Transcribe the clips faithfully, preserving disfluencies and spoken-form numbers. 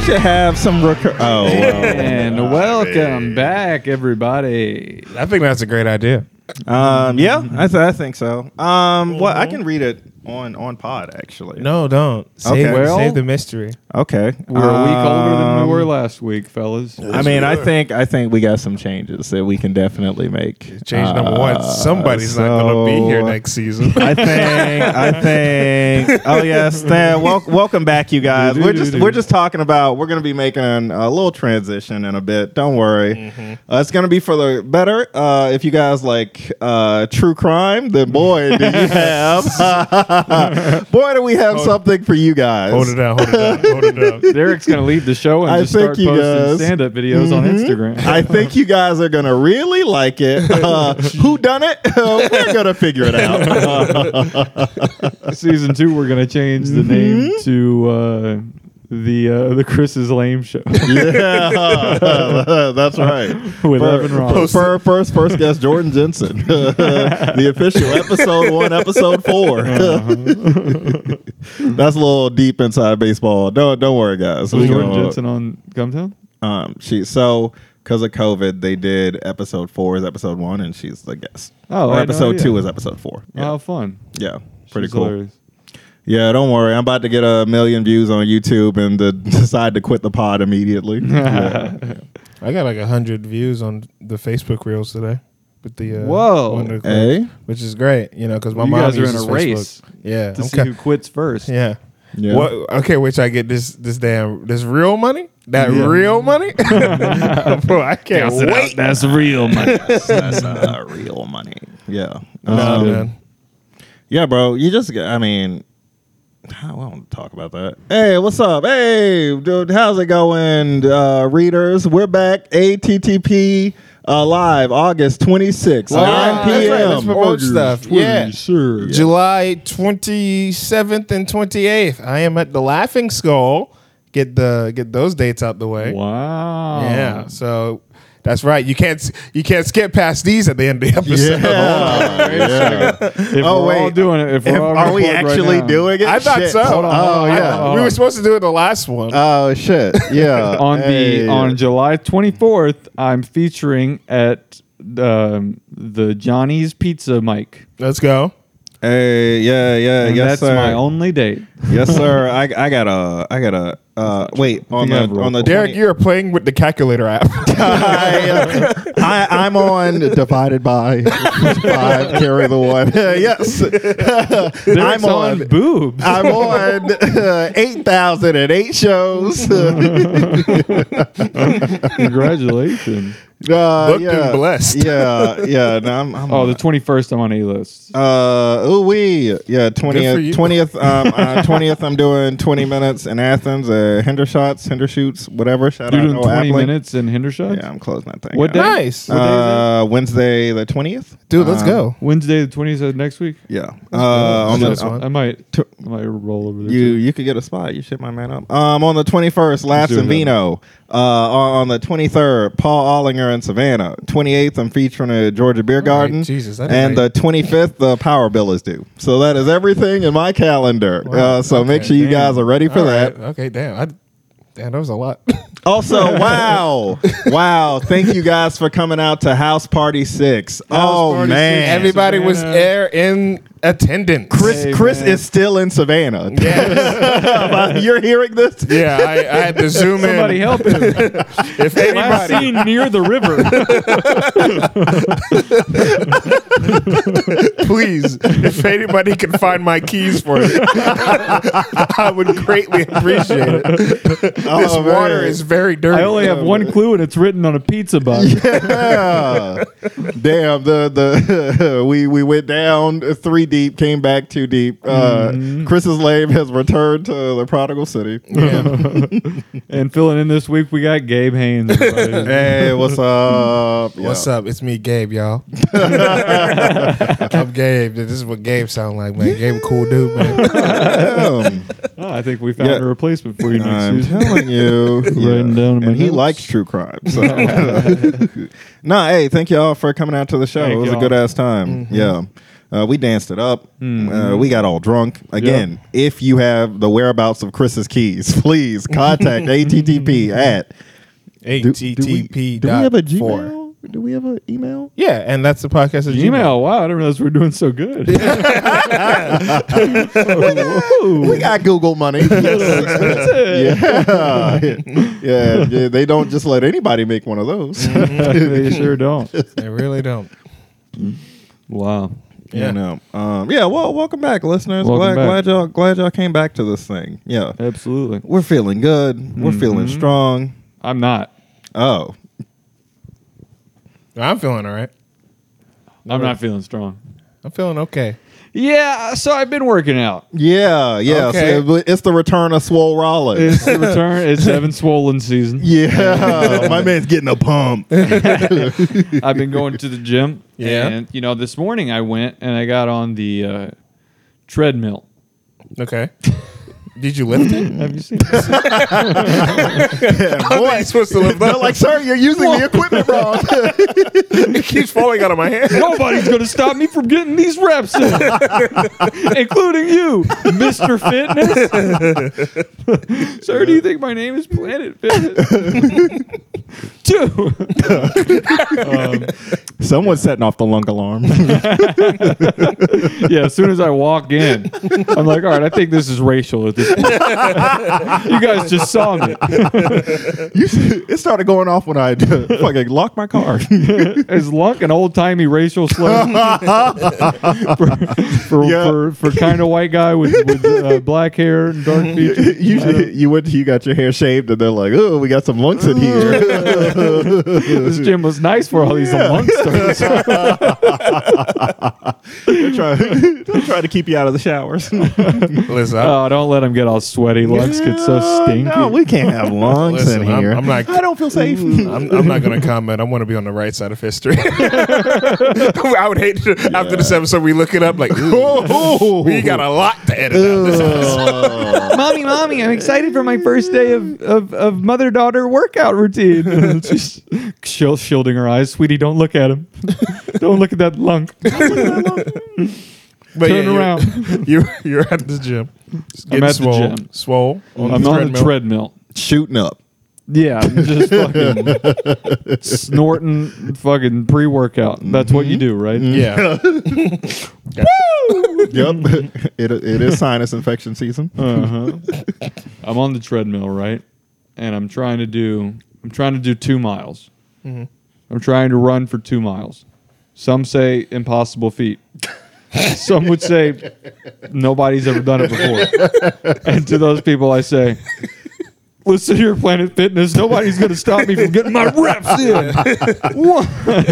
should have some recur- Oh, and welcome back, everybody. I think that's a great idea. Um, yeah, I, th- I think so. Um, well, I can read it on on pod actually. No, don't. Save, Okay. Well- save the mystery. Okay, We're a week older than Um, we were last week, fellas. I mean, I think I think we got some changes that we can definitely make. Change number one. Uh, Somebody's not going to be here so- next season. I think. I think. Oh yes, Stan. Wel- welcome back, you guys. We're just we're just talking about. We're gonna be making a little transition in a bit. Don't worry. Mm-hmm. Uh, it's gonna be for the better. Uh, if you guys like uh, true crime, then boy, do you have. boy, do we have Hold- something for you guys. Hold it down. Hold it down. Hold it down. Derek's going to leave the show and I just think start you posting guys- stand-up videos on Mhm. Instagram. I think you guys are gonna really like it. Uh, who done it? Uh, we're gonna figure it out. Season two, we're going to change the name Mm-hmm. to uh, the uh, the Chris's Lame Show. Yeah, that's right. With For- Evan Ross. for first first guest Jordan Jensen, the official episode one, episode four. That's a little deep inside baseball. Don't don't worry, guys. Was We Jordan gonna- Jensen on Gumtown? Um, she so because of COVID, they did episode four is episode one, and she's the guest. Oh, or I had no episode idea. two is episode four. Yeah, Oh, fun. yeah, pretty She's cool. hilarious. Yeah, don't worry. I'm about to get a million views on YouTube and to decide to quit the pod immediately. Yeah. I got like one hundred views on the Facebook Reels today. With the, uh, Whoa. one of the- Hey? Which is great, you know, because my You mom guys are in uses a race Facebook. Yeah. to I'm see ca- who quits first. yeah. Yeah. What, okay, which I get this this damn this real money? That Yeah. real money? Bro, I can't Counts it out. wait. That's real money. That's uh, real money. Yeah. No, Um, man. Yeah, bro. You just, I mean, I don't want to talk about that. Hey, what's up? Hey, dude, how's it going, uh, readers? We're back. A T T P uh, live August twenty-sixth, Wow. nine That's right. Let's p.m. promote stuff. Yeah. Sure. July twenty-seventh and twenty-eighth. I am at the Laughing Skull. Get the get those dates out the way. Wow. Yeah. So that's right. You can't you can't skip past these at the end of the episode. Yeah. yeah. If Oh, we're all wait. doing it, if we're If- all are we recording right actually now. doing it? I thought Shit. so. Hold on, Oh, hold on, yeah. hold on. We were supposed to do it the last one. Oh, shit. Yeah. on Hey. the on July twenty-fourth, I'm featuring at um, the Johnny's Pizza Mic. Let's go. Hey, yeah, yeah, And yes, that's sir. my only date. Yes, sir. I, I got a, I got a. Uh, wait, on think I the have a on the Derek, twenty you are playing with the calculator app. I, I, I'm on divided by five, carry the one. yes, Derek's I'm on. on boobs. I'm on uh, eight thousand and eight shows. Congratulations. Uh, Booked yeah, and blessed. Yeah, yeah. No, I'm. I'm Oh, the twenty-first, I'm on A-list. Uh, ooh wee, yeah, for twentieth, you. twentieth, um, uh, twentieth. I'm doing twenty minutes in Athens. Uh, Hendershots, Hendershoots, whatever. Shout You're out doing to twenty Appley. minutes in Hendershot? Yeah, I'm closing that thing. What out. day? Nice. Uh, Wednesday the twentieth. Dude, let's Um, go. Wednesday the twentieth of next week? Yeah. Uh, on That's the, fun. I might, Tw- I might roll over there. you too. you could get a spot. You shit my man up. Um, on the twenty-first, Laughs doing and that. Vino. Uh, on on the twenty-third, Paul Ollinger in Savannah. twenty-eighth, I'm featuring at Georgia Beer Garden. Jesus, I didn't and know the twenty-fifth, the power bill is due. So that is everything in my calendar. Wow. Uh, so make Okay, sure you damn. guys are ready for All that. right. Okay, damn. I, damn, that was a lot. Also, wow, wow! Thank you guys for coming out to House Party Six. oh Party man, Six. Everybody was Savannah. there in attendance. Chris, Hey, Chris man. is still in Savannah. Yes. You're hearing this? Yeah, I, I had to zoom Somebody in. help him. If Last anybody, seen near the river. please, if anybody can find my keys for me, I would greatly appreciate it. This Oh, water man. is very dirty. I only have one clue, and it's written on a pizza box. Yeah. Damn. The the we we went down three deep, came back two deep. Uh, Chris's Lame has returned to the prodigal city. And filling in this week, we got Gabe Haynes. everybody. Hey, what's up? What's Yeah. up? It's me, Gabe, y'all. I'm Gabe. This is what Gabe sound like, man. Gabe, a cool dude, man. Damn. Oh, I think we found Yeah. a replacement for you next I'm season. telling you. Writing down in my and he notes. likes true crime. So. Nah, hey, thank y'all for coming out to the show. Thank it was y'all. a good ass time. Yeah. Uh, we danced it up. Mm-hmm. Uh, we got all drunk. Again, if you have the whereabouts of Chris's keys, please contact A T T P at A do, T do we, T P do we have a dot four. Gmail? Do we have an email? Yeah, and that's the podcast at Gmail. Email. Wow, I didn't realize we were doing so good. We got Google money. yeah. yeah, yeah. They don't just let anybody make one of those. They sure don't. They really don't. Wow. Yeah, Yeah. no. Um, yeah. Well, welcome back, listeners. Welcome glad, back. glad y'all glad y'all came back to this thing. Yeah, Absolutely. we're feeling good. We're feeling Mhm. strong. I'm not. Oh, I'm feeling all right. I'm not feeling strong. I'm feeling okay. Yeah, so I've been working out. yeah, yeah. Okay. So it- it's the return of Swole Rollins. It's the return. It's Evan Swollen season. Yeah, my man's getting a pump. I've been going to the gym. Yeah. And, you know, this morning I went and I got on the uh, treadmill. Okay. Did you lift it? Have you seen this? How are you supposed to lift They're that? like, sir, you're using the equipment wrong. It keeps falling out of my hand. Nobody's going to stop me from getting these reps in, including you, Mister Fitness. Sir, do you think my name is Planet Fitness? Two. um, Someone's setting off the lung alarm. yeah, as soon as I walk in, I'm like, all right, I think this is racial at this point. You guys just saw me. You, it started going off when I uh, fucking locked my car. Is lunk an old timey racial slur for for, Yeah. for, for kind of white guy with, with uh, black hair and dark features? you you went you got your hair shaved and they're like, oh, we got some lunks in here. This gym was nice for all these Yeah. lungsters. They're trying, they're trying to keep you out of the showers. Listen, I, Oh, don't let them get all sweaty. Lungs get so stinky. No, we can't have lungs Listen, in I'm- here. I'm not- I don't feel safe. I'm, I'm not going to comment. I want to be on the right side of history. I would hate to, after this episode, we look it up like, ooh, we got a lot to edit out this episode. Mommy, mommy, I'm excited for my first day of, of, of mother-daughter workout routine. She's shield, shielding her eyes. Sweetie, don't look at him. Don't look at that lunk. But Turn you're- around. You're, you're at the gym. Getting at the swole, gym. Swole. On I'm the on treadmill. the treadmill. Shooting up. Yeah, I'm just fucking snorting fucking pre-workout. That's what you do, right? Yeah. Yep. it, it is sinus infection season. Uh-huh. I'm on the treadmill, right? And I'm trying to do I'm trying to do two miles. Mhm. I'm trying to run for two miles. Some say impossible feat. Some would say nobody's ever done it before. And to those people I say, listen here, Planet Fitness, nobody's gonna stop me from getting my reps in. One.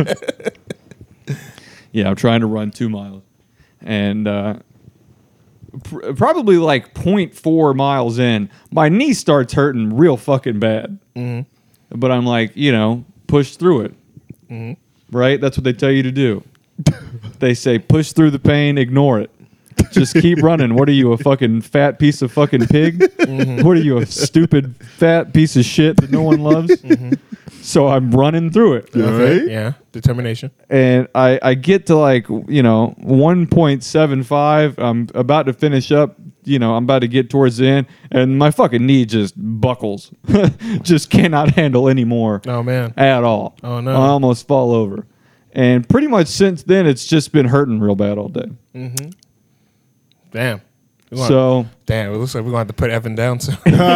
Yeah, I'm trying to run two miles. And uh pr- probably like zero point four miles in, my knee starts hurting real fucking bad. Mm-hmm. But I'm like, you know, push through it. Mm-hmm. Right? That's what they tell you to do. They say push through the pain, ignore it. Just keep running. What are you, a fucking fat piece of fucking pig? Mm-hmm. What are you, a stupid fat piece of shit that no one loves? Mm-hmm. So I'm running through it. Okay. Right? Yeah. Determination. And I, I get to like, you know, one point seven five. I'm about to finish up. You know, I'm about to get towards the end. And my fucking knee just buckles. Just cannot handle anymore Oh, man. at all. Oh, no. I almost fall over. And pretty much since then, it's just been hurting real bad all day. Mm-hmm. Damn. We're gonna- So, Damn, it looks like we're going to have to put Evan down soon.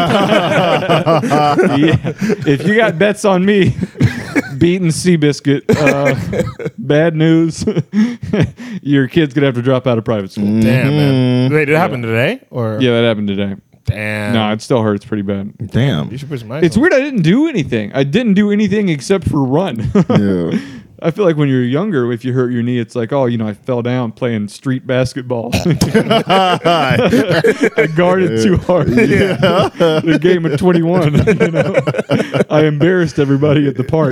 yeah, if you got bets on me, beating Seabiscuit, uh, bad news. Your kid's going to have to drop out of private school. Damn, man. Wait, did it happen today? Or Yeah, that happened today. Damn. No, it still hurts pretty bad. Damn. You should put some ice It's on. weird I didn't do anything. I didn't do anything except for run. Yeah. I feel like when you're younger, if you hurt your knee, it's like, oh, you know, I fell down playing street basketball. I guarded too hard. The game of twenty-one. You know, I embarrassed everybody at the park.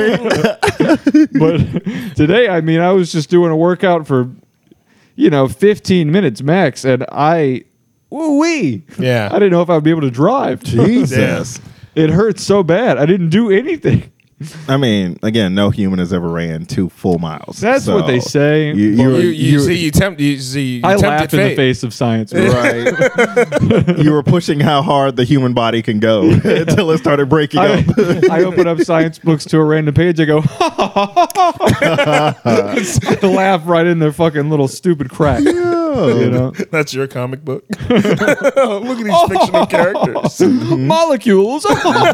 But today, I mean, I was just doing a workout for, you know, fifteen minutes max, and I, woo wee. Yeah. I didn't know if I would be able to drive. Jesus. It hurt so bad. I didn't do anything. I mean, again, no human has ever ran two full miles. That's So what they say. You, You, you, you, you, see, you tempt. You see, you I tempted laugh in the fate. face of science. right. You were pushing how hard the human body can go until it started breaking I, up. I open up science books to a random page. I go, I laugh right in their fucking little stupid crack. You know, That's your comic book. Look at these fictional characters. molecules.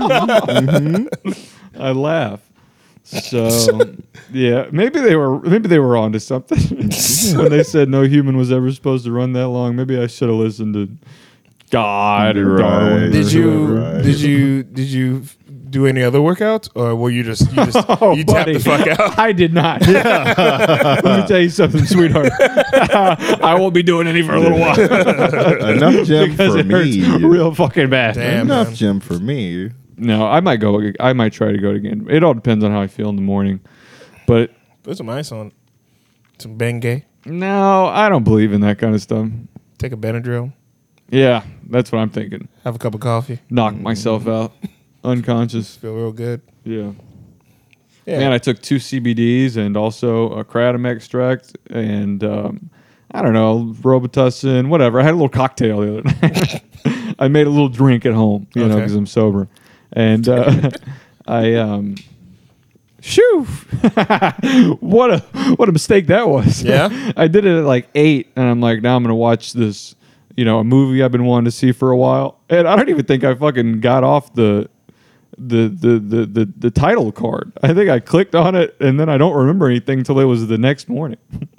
I laugh. So yeah, maybe they were maybe they were onto something when they said no human was ever supposed to run that long. Maybe I should have listened to God or Right. Darwin. Did you? Right. Did you? Did you do any other workouts, or were you just you just Oh, you tapped buddy. the fuck out? I did not. Let me tell you something, sweetheart. I won't be doing any for a little while Enough gym because for it hurts me. real fucking bad. Damn. Enough man. gym for me. No, I might go. I might try to go again. It all depends on how I feel in the morning. But Put some ice on. Some Bengay. no, I don't believe in that kind of stuff. Take a Benadryl. Yeah, that's what I'm thinking. Have a cup of coffee. Knock myself out, unconscious. Feel real good. Yeah. Yeah. Man, I took two C B Ds and also a kratom extract and um, I don't know, Robitussin, whatever. I had a little cocktail the other night. I made a little drink at home, you know, Okay. because I'm sober. And uh, I, um, shoo, what a what a mistake that was. Yeah? I did it at like eight, and I'm like, now I'm gonna watch this, you know, a movie I've been wanting to see for a while, and I don't even think I fucking got off the. The, the the the the title card. I think I clicked on it and then I don't remember anything until it was the next morning.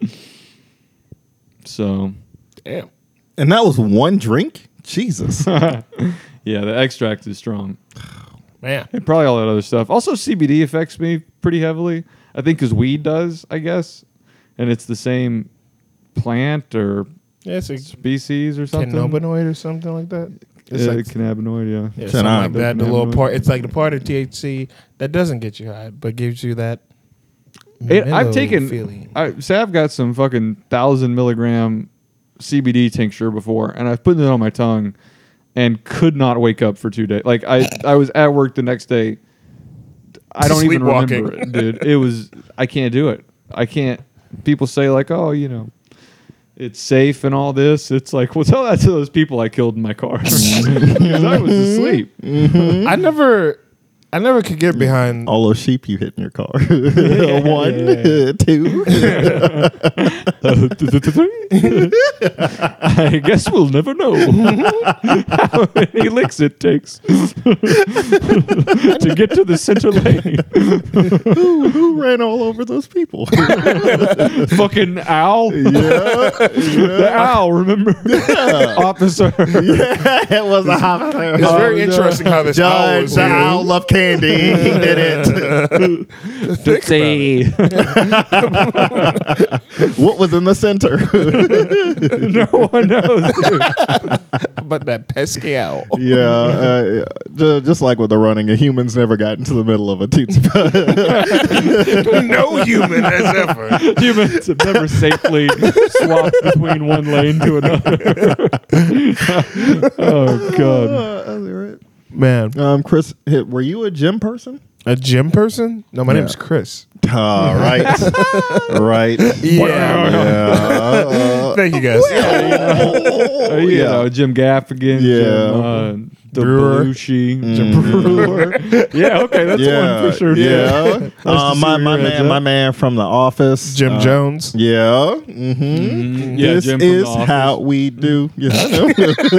So Damn. And that was one drink? Jesus. yeah, the extract is strong. Man. And probably all that other stuff. Also, C B D affects me pretty heavily. I think because weed does, I guess, and it's the same plant or Yeah, it's a species or something. cannabinoid or something like that. It's Uh, like, cannabinoid, yeah. yeah, something like Cannab- that. The little cannabinoid. part. It's like the part of T H C that doesn't get you high, but gives you that. It, I've mellow taken. feeling. I say I've got some fucking thousand milligram C B D tincture before, and I've put it on my tongue, and could not wake up for two days. Like I, I was at work the next day. I don't even Sleepwalking. remember it, dude. It was. I can't do it. I can't. People say like, oh, you know, it's safe and all this. It's like, well, tell that to those people I killed in my car because I was asleep. I never, I never could get behind. All those sheep you hit in your car. One, two. I guess we'll never know how many licks it takes to get to the center lane. who, who ran all over those people? Fucking owl. yeah. The owl, remember? Officer. Yeah, it was a officer. It's very Oh, no. interesting how this owl Judge, was the here. owl loved candy. He did it. Tootsie. What was in the center? No one knows. dude. But that pesky owl. yeah, uh, yeah. Ju- just like with the running, a human's never got into the middle of a Tootsie Pop. No human has ever. Humans have never safely swapped between one lane to another. Oh, God. Man, Um, Chris, hey, were you a gym person? a gym person? No, my Yeah. name's Chris. All right, right. Yeah. Yeah. Thank you guys. Uh, you yeah. know, Jim Gaffigan, Yeah. Jim, uh, the Brewer. Belushi, Mhm. Jim Brewer. Yeah, okay, that's yeah, one for sure. Yeah, Nice to uh, see my where my you're at, man, Jeff. my man from the office, Jim uh, Jones. Yeah, hmm Mhm. Yeah, this Jim from is The Office. how we do. Yeah, I know.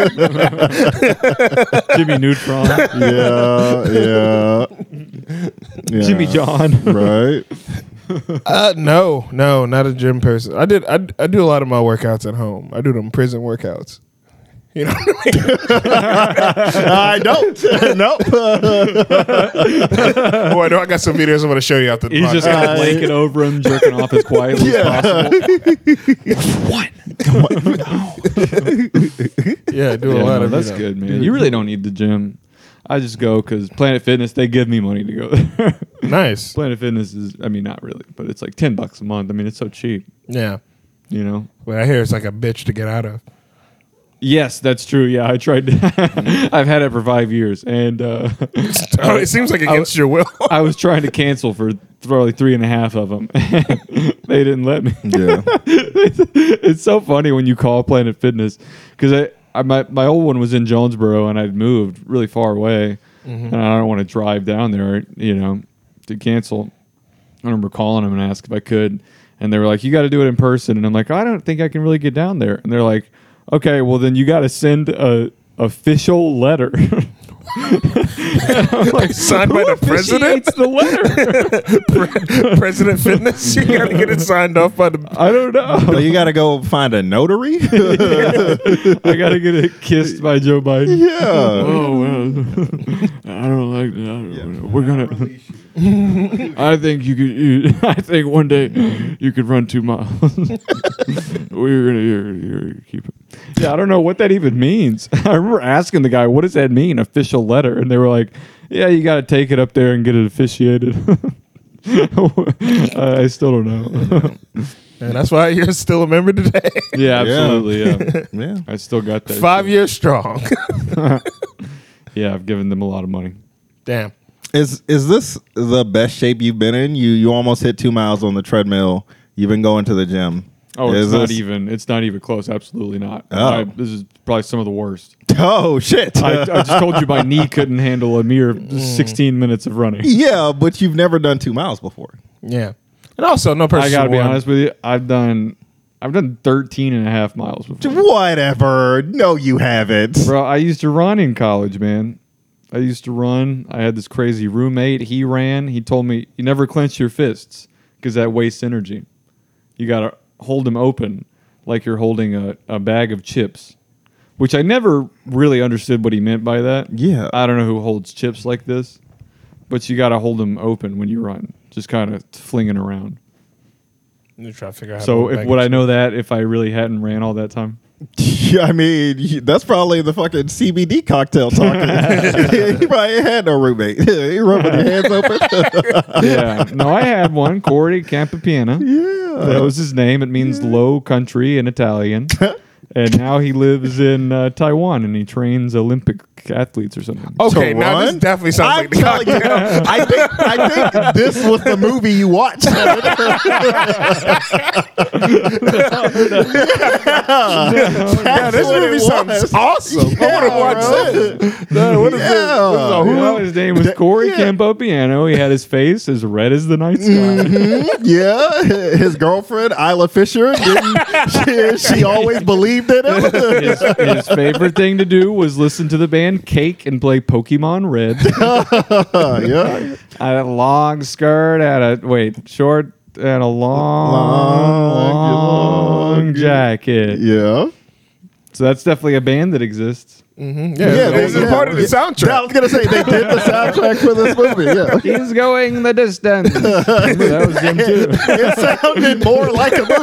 Jimmy Neutron, yeah, yeah, yeah. Jimmy John. Right. Uh, no, no, not a gym person. I did. I, I do a lot of my workouts at home. I do them prison workouts. You know what I don't. Nope. I mean? Boy, no, I got some videos I'm going to show you after the He's podcast. just kind of blanket over him, jerking off as quietly Yeah. as possible. yeah, I do a Yeah, lot no, of that's you know. good, man. You really don't need the gym. I just go because Planet Fitness, they give me money to go there. Nice. Planet Fitness is, I mean, not really, but it's like ten bucks a month. I mean, it's so cheap, Yeah. you know? But I hear it's like a bitch to get out of. Yes, that's true. Yeah, I tried. To I've had it for five years, and uh, Oh, it seems like against your will. I was trying to cancel for probably three and a half of them. They didn't let me. Yeah. It's so funny when you call Planet Fitness because I, I my my old one was in Jonesboro and I'd moved really far away, and I don't want to drive down there, you know, to cancel. I remember calling them and asked if I could, and they were like, "You got to do it in person," and I'm like, "I don't think I can really get down there," and they're like, "Okay, well then you got to send a official letter." Like signed by the president. The letter. Pre- President Fitness. You gotta get it signed off by the. I don't know. So you got to go find a notary. I gotta get it kissed by Joe Biden. Yeah. Oh well, I don't like that. I don't know. We're gonna. I think you could. You, I think one day you could run two miles. We're gonna you're, you're keep it. Yeah, I don't know what that even means. I remember asking the guy, "What does that mean? Official letter?" And they were like, "Yeah, you got to take it up there and get it officiated." I still don't know. And that's why you're still a member today. Yeah, absolutely. Yeah, Yeah. I still got that. Five years strong. Yeah, I've given them a lot of money. Damn. Is is this the best shape you've been in? You you almost hit two miles on the treadmill. You've been going to the gym. Oh, Is it's not this- even. It's not even close. Absolutely not. Oh. I, this is probably some of the worst. Oh shit! I, I just told you my knee couldn't handle a mere sixteen minutes of running. Yeah, but you've never done two miles before. Yeah. And also, no person. I gotta be won. honest with you. I've done. I've done thirteen and a half miles before. Whatever. No, you haven't. Bro, I used to run in college, man. I used to run. I had this crazy roommate. He ran. He told me, you never clench your fists because that wastes energy. You got to hold them open like you're holding a, a bag of chips, which I never really understood what he meant by that. Yeah. I don't know who holds chips like this, but you got to hold them open when you run, just kind of flinging around. I'm try to figure out. So how to if would I know that if I really hadn't ran all that time? Yeah, I mean, that's probably the fucking C B D cocktail talking. He probably had no roommate. He rubbing your hands open. Yeah. No, I had one, Corey Campopiano. Yeah. That was his name. It means low country in Italian. And now he lives in uh, Taiwan and he trains Olympic athletes or something. Okay, To now run? this definitely sounds I'm like the telling you, I think I think this was the movie you watched. Yeah, this what movie it sounds was. awesome. I want to watch this. No, what is Yeah. this? What is a You know, Hulu? his name was Corey Yeah. Campopiano. He had his face as red as the night sky. Mhm. Yeah, his girlfriend Isla Fisher didn't. She, she always believed in him. His, his favorite thing to do was listen to the band Cake and play Pokemon Red. Yeah, I had a long skirt, had a wait, short and a long, long, Long, jacket. yeah. So that's definitely a band that exists. Yeah, Yeah, this is yeah. part of the Yeah. soundtrack. I was gonna say they did the soundtrack for this movie. Yeah, He's going the distance. Remember, that was him too. it sounded more like a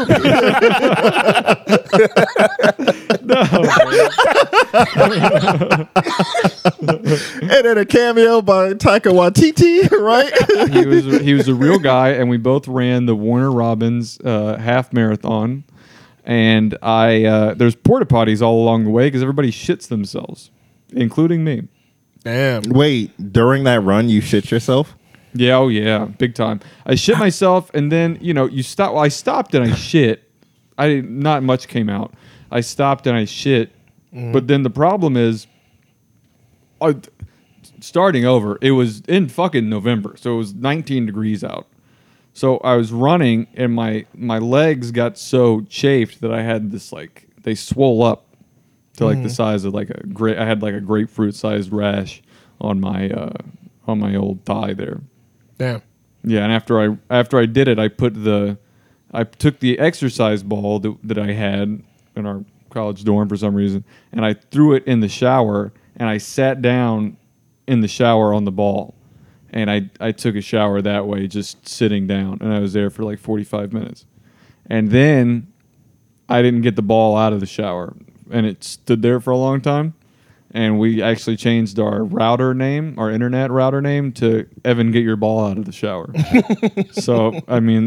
movie. And then a cameo by Taika Waititi, right? He was he was a real guy, and we both ran the Warner Robins uh, half marathon. And I uh, there's porta potties all along the way because everybody shits themselves, including me. Damn. Wait, during that run, you shit yourself? Yeah, oh yeah, big time. I shit myself, and then you know you stop. Well, I stopped and I shit. I didn't- not much came out. I stopped and I shit, but then the problem is, uh, starting over. It was in fucking November, so it was nineteen degrees out. So I was running, and my my legs got so chafed that I had this like they swole up to like the size of like a great. I had like a grapefruit sized rash on my uh, on my old thigh there. Damn. Yeah, and after I after I did it, I put the I took the exercise ball that, that I had in our college dorm for some reason, and I threw it in the shower, and I sat down in the shower on the ball, and I I took a shower that way, just sitting down, and I was there for like forty-five minutes, and then I didn't get the ball out of the shower, and it stood there for a long time. And we actually changed our router name, our internet router name, to Evan, get your ball out of the shower. So, I mean,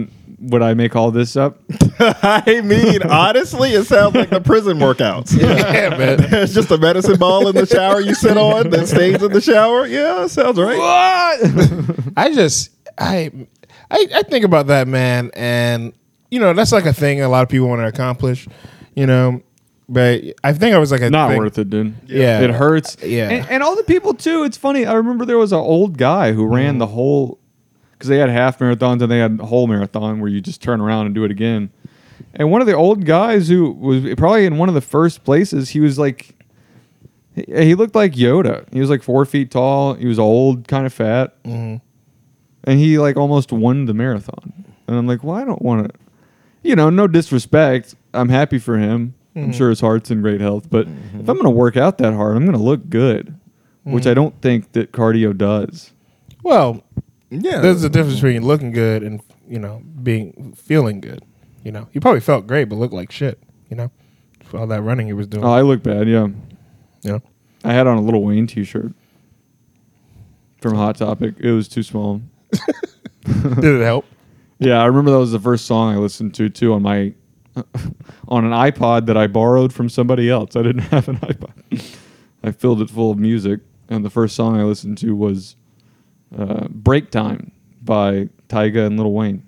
would I make all this up? I mean, honestly, it sounds like the prison workouts. Yeah, man. It's just a medicine ball in the shower you sit on that stays in the shower. Yeah, sounds right. What? I just I, I I think about that, man, and you know that's like a thing a lot of people want to accomplish, you know. But I think I was like a Not thing. worth it, dude. Yeah. It hurts. Yeah. And, and all the people, too. It's funny. I remember there was an old guy who ran the whole, because they had half marathons and they had a whole marathon where you just turn around and do it again. And one of the old guys who was probably in one of the first places, he was like, he, he looked like Yoda. He was like four feet tall. He was old, kind of fat. Mm-hmm. And he like almost won the marathon. And I'm like, well, I don't want to, you know, no disrespect. I'm happy for him. I'm Mm-hmm. sure his heart's in great health. But if I'm going to work out that hard, I'm going to look good, Mm-hmm. which I don't think that cardio does. Well, Yeah. there's a difference between looking good and you know being feeling good. You know, you probably felt great, but looked like shit. You know, for all that running he was doing. Oh, I look bad, yeah. you know, I had on a Lil Wayne t-shirt from Hot Topic. It was too small. did it help? Yeah, I remember that was the first song I listened to, too, on my on an iPod that I borrowed from somebody else. I didn't have an iPod. I filled it full of music, and the first song I listened to was uh, Break Time by Tyga and Lil Wayne.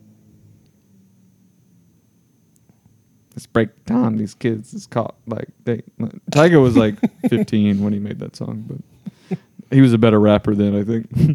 It's break time. These kids is caught like they. Tyga was like fifteen when he made that song, but he was a better rapper then, I think.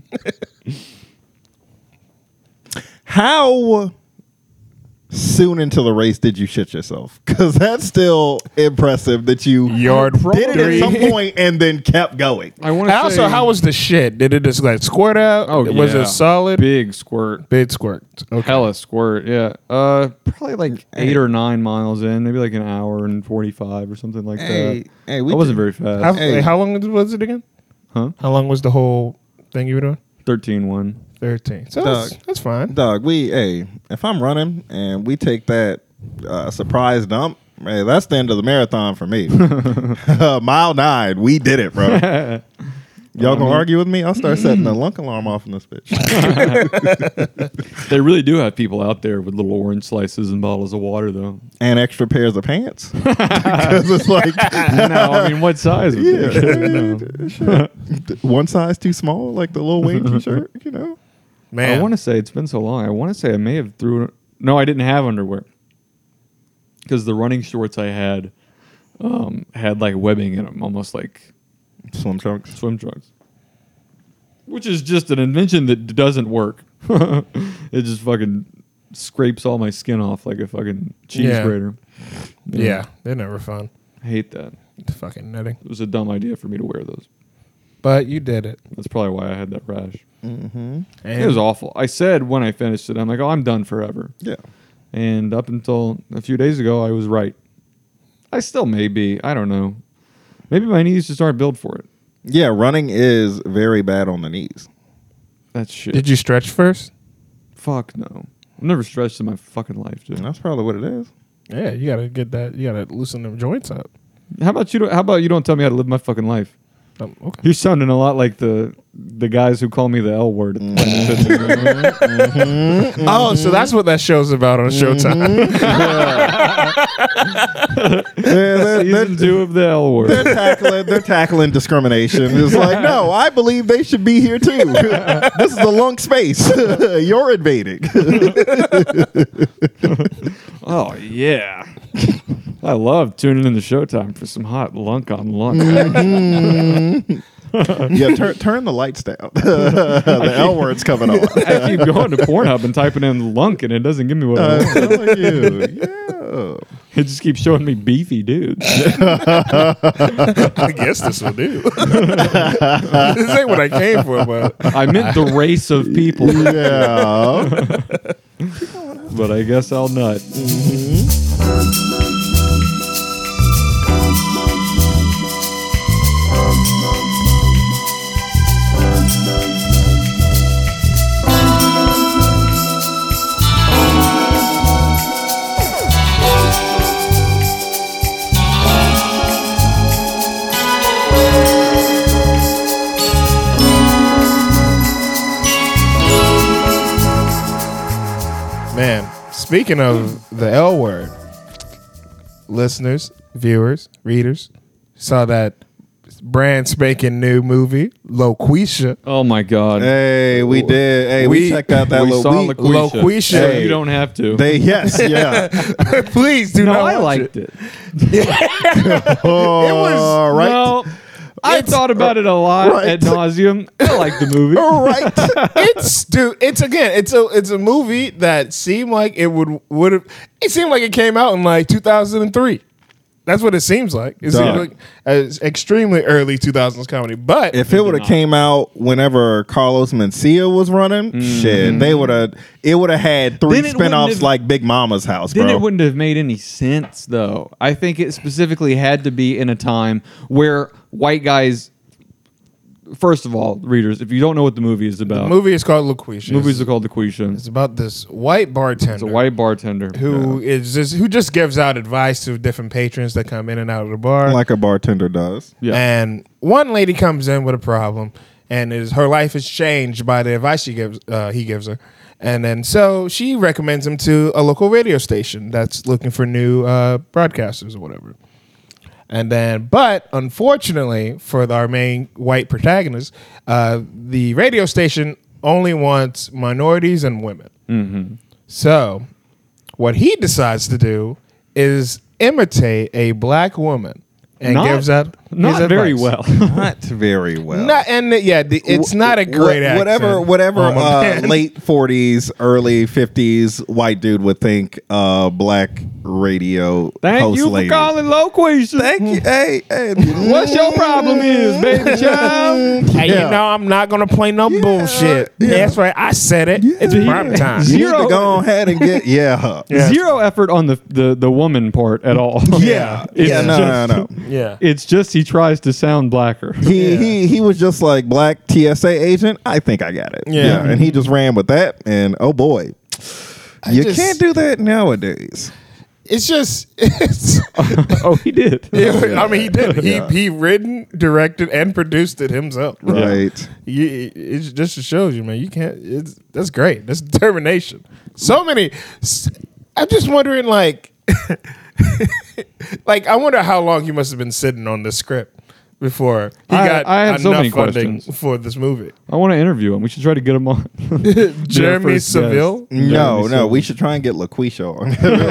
How soon into the race did you shit yourself? Because that's still impressive that you Yard did it three. at some point and then kept going. I want And also, how was the shit? Did it just like squirt out? Oh, was yeah. it solid? big squirt? Big squirt. Okay. Hella squirt, yeah. Uh, probably like eight or nine miles in, maybe like an hour and forty-five or something like Hey, that. hey, we I wasn't did- very fast. How, Hey. wait, how long was it again? Huh? How long was the whole thing you were doing? thirteen one. Thirteen. So that's, Dog. that's fine. Dog, we hey, if I'm running and we take that uh, surprise dump, hey, that's the end of the marathon for me. uh, mile nine, we did it, bro. Y'all gonna argue with me? I'll start setting the lunk alarm off in this bitch. They really do have people out there with little orange slices and bottles of water, though. And extra pairs of pants because it's like No, I mean, what size? Would yeah, they? No. one size too small, like the Lil Wayne t-shirt, you know. Man. I want to say it's been so long. I want to say I may have threw. No, I didn't have underwear because the running shorts I had um, had like webbing in them, almost like Swim trunks. swim trunks, which is just an invention that d- doesn't work. It just fucking scrapes all my skin off like a fucking cheese Yeah. grater. yeah, they're never fun. I hate that. It's fucking netting. It was a dumb idea for me to wear those. But you did it. That's probably why I had that rash. Mm-hmm. And It was awful. I said when I finished it, I'm like, oh, I'm done forever. Yeah. And up until a few days ago, I was right. I still may be. I don't know. Maybe my knees just aren't built for it. Yeah, running is very bad on the knees. That's shit. Did you stretch first? Fuck no. I've never stretched in my fucking life, dude. And that's probably what it is. Yeah, you gotta get that. You gotta loosen them joints up. How about you? Don't, how about you don't tell me how to live my fucking life? Um, okay. You're sounding a lot like the the guys who call me the L word. Oh, so that's what that show's about on Showtime. Yeah, they're, Season they're, two of the L word. they're tackling they're tackling discrimination. It's like, no, I believe they should be here too. This is a lunk space. You're invading. Oh yeah. I love tuning in to Showtime for some hot lunk on lunk. Yeah, turn turn the lights down. The L word's coming on. I keep going to Pornhub and typing in lunk and it doesn't give me what I I'm want. telling you. Yeah. It just keeps showing me beefy dudes. I guess this will do. This ain't what I came for, but I meant the race of people, Yeah. but I guess I'll nut. man, speaking of the L word, listeners, viewers, readers, saw that brand spanking new movie, Loquisha. Oh my God. Hey, we did. Hey, we, We- checked out that we little saw we, Laquisha. Loquisha. Hey, you don't have to. They yes, yeah. Please do no, not I watch liked it. All right. No, I It's- thought about it a lot right. ad nauseum. I like the movie. All right. It's dude. It's again. It's a it's a movie that seemed like it would would have. It seemed like it came out in like two thousand three. That's what it seems like. It seems Duh. like as extremely early two thousands comedy. But If it would have came out whenever Carlos Mencia was running, shit, they would have. It would have had three Then it wouldn't spinoffs have- like Big Mama's House, Then bro. it wouldn't have made any sense, though. I think it specifically had to be in a time where white guys. First of all, readers, if you don't know what the movie is about, the movie is called Loquisha. movies are called The Quisha. It's about this white bartender. It's a white bartender who is just who just gives out advice to different patrons that come in and out of the bar. like a bartender does. Yeah. And one lady comes in with a problem, and is her life is changed by the advice she gives. Uh, he gives her, and then so she recommends him to a local radio station that's looking for new uh, broadcasters or whatever. And then, but unfortunately for our main white protagonist, uh, the radio station only wants minorities and women. Mm-hmm. So, what he decides to do is imitate a black woman and Not- gives out Not his very advice. well. Not very well. Not and the- yeah, the, it's not a great Wh- accent. Whatever, whatever. Oh, my Uh, man. late forties, early fifties white dude would think. Uh, black radio Thank host you lady. for calling Loquisha. Thank you. Hey, hey. What's your problem is, baby child? Hey, Yeah. you know I'm not gonna play no bullshit. yeah. That's right. I said it. It's Yeah. prime time. You need Zero- to go ahead and get yeah. Yeah. Zero effort on the, the, the woman part at all. Yeah. It's Yeah, no, just- no, no. Yeah. It's just he tries to sound blacker. He Yeah. he he was just like black T S A agent. I think I got it. Yeah. and he just ran with that. And oh boy, I you just- can't do that nowadays. It's just. It's, Oh, he did. yeah, I mean, he did. He Yeah. he written, directed, and produced it himself. Right. You, it just shows you, man. You can't. It's that's great. That's determination. So many. s- I'm just wondering, like, like I wonder how long he must have been sitting on this script before he I- got I have enough so many funding questions. for this movie. I want to interview him. We should try to get him on. Jeremy first Seville. guest. No, Jeremy no, we Silver. should try and get LaQuisha on.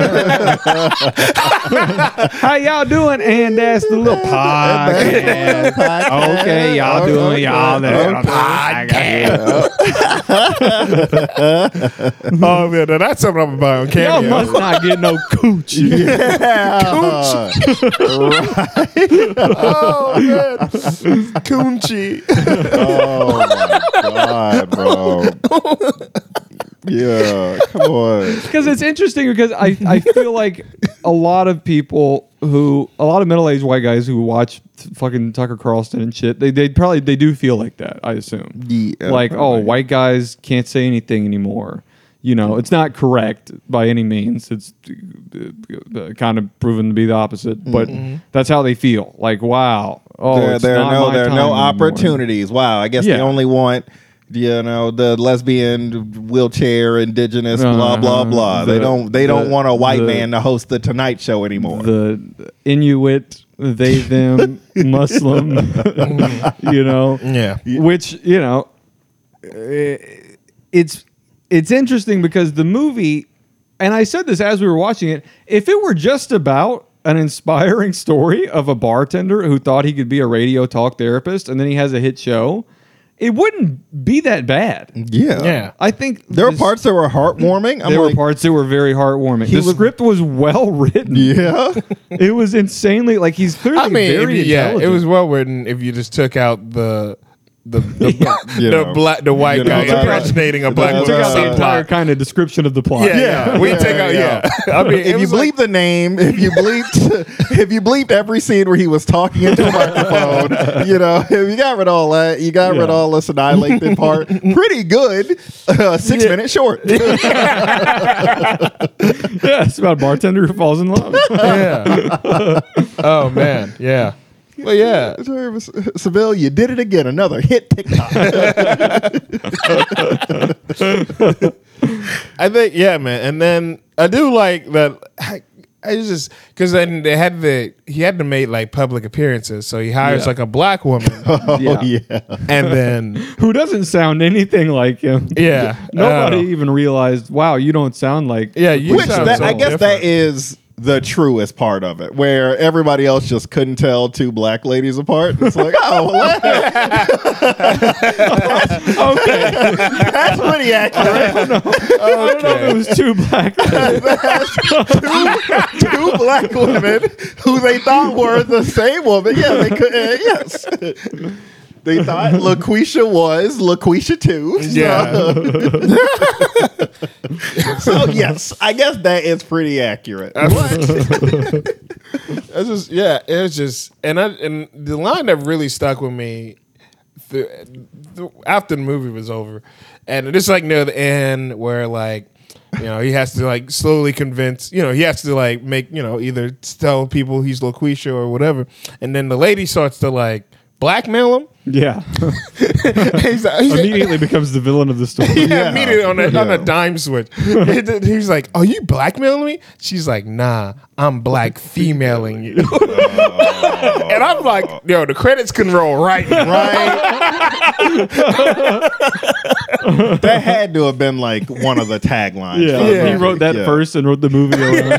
How y'all doing? And that's the little podcast. Okay, y'all doing y'all there. Oh man, now that's something I'm gonna buy on Y'all Cameo. must not get no coochie. Oh man, Coonchi. Oh my god, bro. Yeah, come on. Because it's interesting because I, I feel like a lot of people who a lot of middle aged white guys who watch fucking Tucker Carlson and shit, they they probably they do feel like that, I assume. Yeah, like, oh, probably. white guys can't say anything anymore. You know, it's not correct by any means. It's uh, uh, kind of proven to be the opposite, but that's how they feel. Like, wow, oh, there, it's there not are no my there are time no anymore. opportunities. Wow, I guess Yeah. they only want you know the lesbian, wheelchair, indigenous, blah blah Uh-huh. blah. The- they don't they don't the- want a white the- man to host the Tonight Show anymore. The Inuit, they, them, Muslim, you know, Yeah. which you know, eh, it's it's interesting because the movie, and I said this as we were watching it, if it were just about an inspiring story of a bartender who thought he could be a radio talk therapist and then he has a hit show, it wouldn't be that bad. yeah, Yeah. I think There were this- parts that were heartwarming. I'm there were like, parts that were very heartwarming. The was- script was well written. yeah, It was insanely like he's clearly I mean, if very you, yeah, it intelligent. was well written if you just took out the the the, You the know, black the white you know, guy that- impersonating a black that- Took woman. out the uh, entire subplot. kind of description of the plot. Yeah, yeah, we yeah, take out. yeah. Yeah, I mean, if it you was bleep like, the name, if you bleeped, if you bleeped every scene where he was talking into a microphone, you know, if you got rid of all that, you got rid of Yeah. all this annihilated part. Pretty good. Uh, six Yeah. minutes short. Yeah, it's about a bartender who falls in love. yeah. Oh man, yeah. Well, yeah. Seville, you did it again. Another hit TikTok. I think yeah, man. And then I do like that. I, I just because then they had the he had to make like public appearances, so he hires Yeah. like a black woman, Oh Yeah. yeah. and then Who doesn't sound anything like him. yeah, Nobody uh, even realized, wow, you don't sound like. Yeah, you Which sound that, so I guess different. that is the truest part of it, where everybody else just couldn't tell two black ladies apart. It's like, oh, well, Okay. that's pretty accurate. I don't know if it was two black. two, two black women who they thought were the same woman. Yeah, they could. Uh, yes, they thought LaQuisha was LaQuisha too. So, Yeah. so yes, I guess that is pretty accurate. It's just yeah, it was just and I and the line that really stuck with me the, the, after the movie was over, and it's like near the end where like you know he has to like slowly convince you know he has to like make you know either tell people he's LaQuisha or whatever, and then the lady starts to like blackmail him. Yeah. he's like, he's like- Immediately becomes the villain of the story. Yeah, immediately on a, on Yeah. a dime switch. He's like, "Are you blackmailing me?" She's like, "Nah, I'm black femaling you." And I'm like, "Yo, the credits can roll right now." Right? That had to have been like one of the taglines. Yeah. for the Yeah. He movie. wrote that Yeah. first and wrote the movie around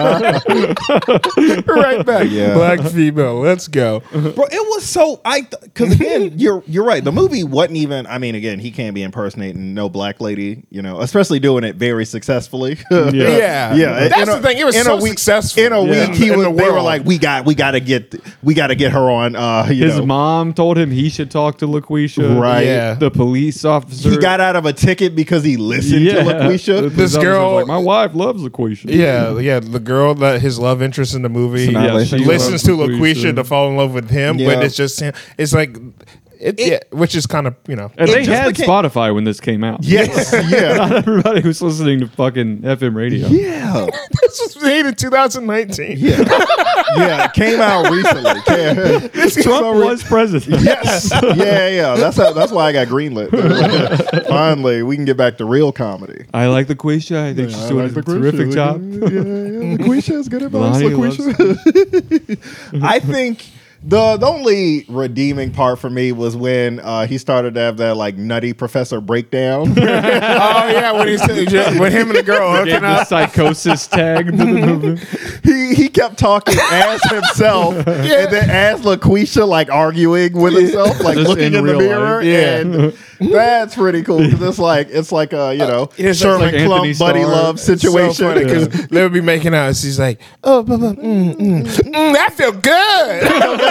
it. Right back. Yeah. Black female. Let's go. Bro, it was so I because again, you're you're right. The movie wasn't even. I mean, again, he can't be impersonating no black lady, you know, especially doing it very successfully. Yeah. yeah. That's In the a- thing. It was in so a week, successful. In a Yeah. week, he In was. the They were world. like, we got, we got to get, we got to get her on. Uh, you His know, mom told him he should talk to LaQuisha. Right. Yeah. The police officer. he got out of a ticket because he listened yeah. to LaQuisha. The This police officer's girl- like, my wife loves LaQuisha. Yeah, yeah. The girl that his love interest in the movie So now Yeah, they she think- listens to loves LaQuisha to fall in love with him, Yeah. but it's just him. It's like, it, It- yeah, which is kind of you know. And It they just had became- Spotify when this came out. Yes, yeah, Not everybody was listening to fucking F M radio. yeah, This was made in two thousand nineteen. yeah, yeah. It came out recently. Yeah. Trump was president. Yes. Yeah, yeah. That's how, that's why I got greenlit. Finally, we can get back to real comedy. I like LaQuisha. I think she's doing a terrific job. Yeah, yeah. LaQuisha is good at boss. Lonnie LaQuisha. I think the the only redeeming part for me was when uh, he started to have that like nutty professor breakdown. Oh yeah, when he said when him and the girl Gave hooking the up. psychosis tag to the movie. he he kept talking as himself, and then as LaQuisha like arguing with himself, like Just looking in in, the real mirror. life. Yeah. And that's pretty cool. 'Cause it's like it's like a you know it's Sherman like Anthony Klump buddy Starr. love So situation. funny because they would be making out. And she's like, "Oh, blah, blah, mm, mm, mm, that feel good."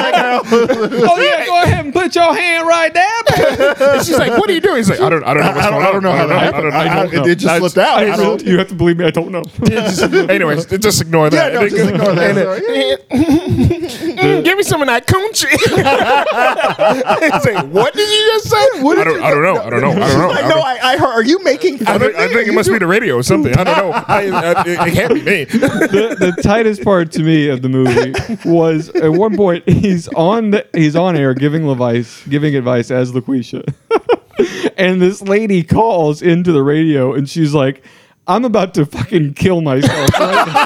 Oh yeah, go ahead and put your hand right there. And she's like, "What are you doing?" He's like, "I don't, I don't know. What's I don't, going I don't know on. how that happened. I, I, it, it just I- slipped out. I don't, You have to believe me. I don't know. Just- anyways, just ignore that. Yeah, no, just ignore that. And it- Mm, give me some of that coochie. It's like, what did you just say? I don't, I don't know. I don't know. I don't know. Like, no, I, I heard. Are you making fun I think, of me? I think it must be the radio or something. I don't know. I, I, it, it can't be me. the, the tightest part to me of the movie was at one point he's on the he's on air giving advice giving advice as LaQuisha, and this lady calls into the radio and she's like, I'm about to fucking kill myself right now.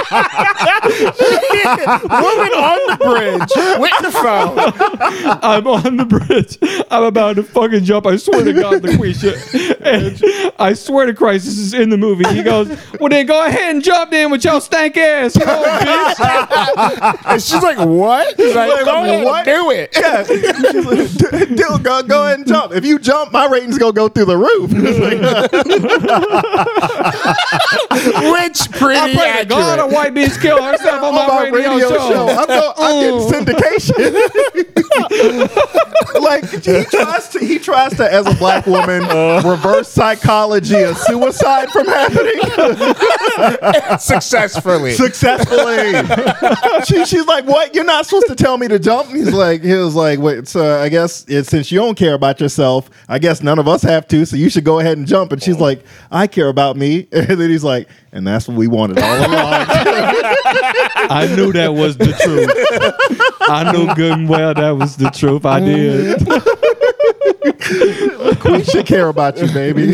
Woman on the bridge with the phone. I'm on the bridge. I'm about to fucking jump. I swear to God, LaQuisha. And I swear to Christ, this is in the movie. He goes, well, then go ahead and jump in with your stank ass. You know, bitch. And she's like, what? He's like, Like, go ahead, what? do it. Yeah. She's like, "Dude, go, go ahead and jump. If you jump, my rating's gonna go through the roof." It's like, Which I pretty pray to God a accurate. white bitch kill herself on, on my, radio, show. I'm, go, I'm Oh. getting syndication. Like he tries to, he tries to, as a black woman, reverse psychology of suicide from happening Successfully. successfully. she, she's like, "What? You're not supposed to tell me to jump." And he's like, "He was like, wait. So I guess it's, since you don't care about yourself, I guess none of us have to. So you should go ahead and jump." And she's like, "I care about me." And then he's like, "And that's what we wanted all along." I knew that was the truth. I knew good and well that was the truth. I did. We should care about you, baby.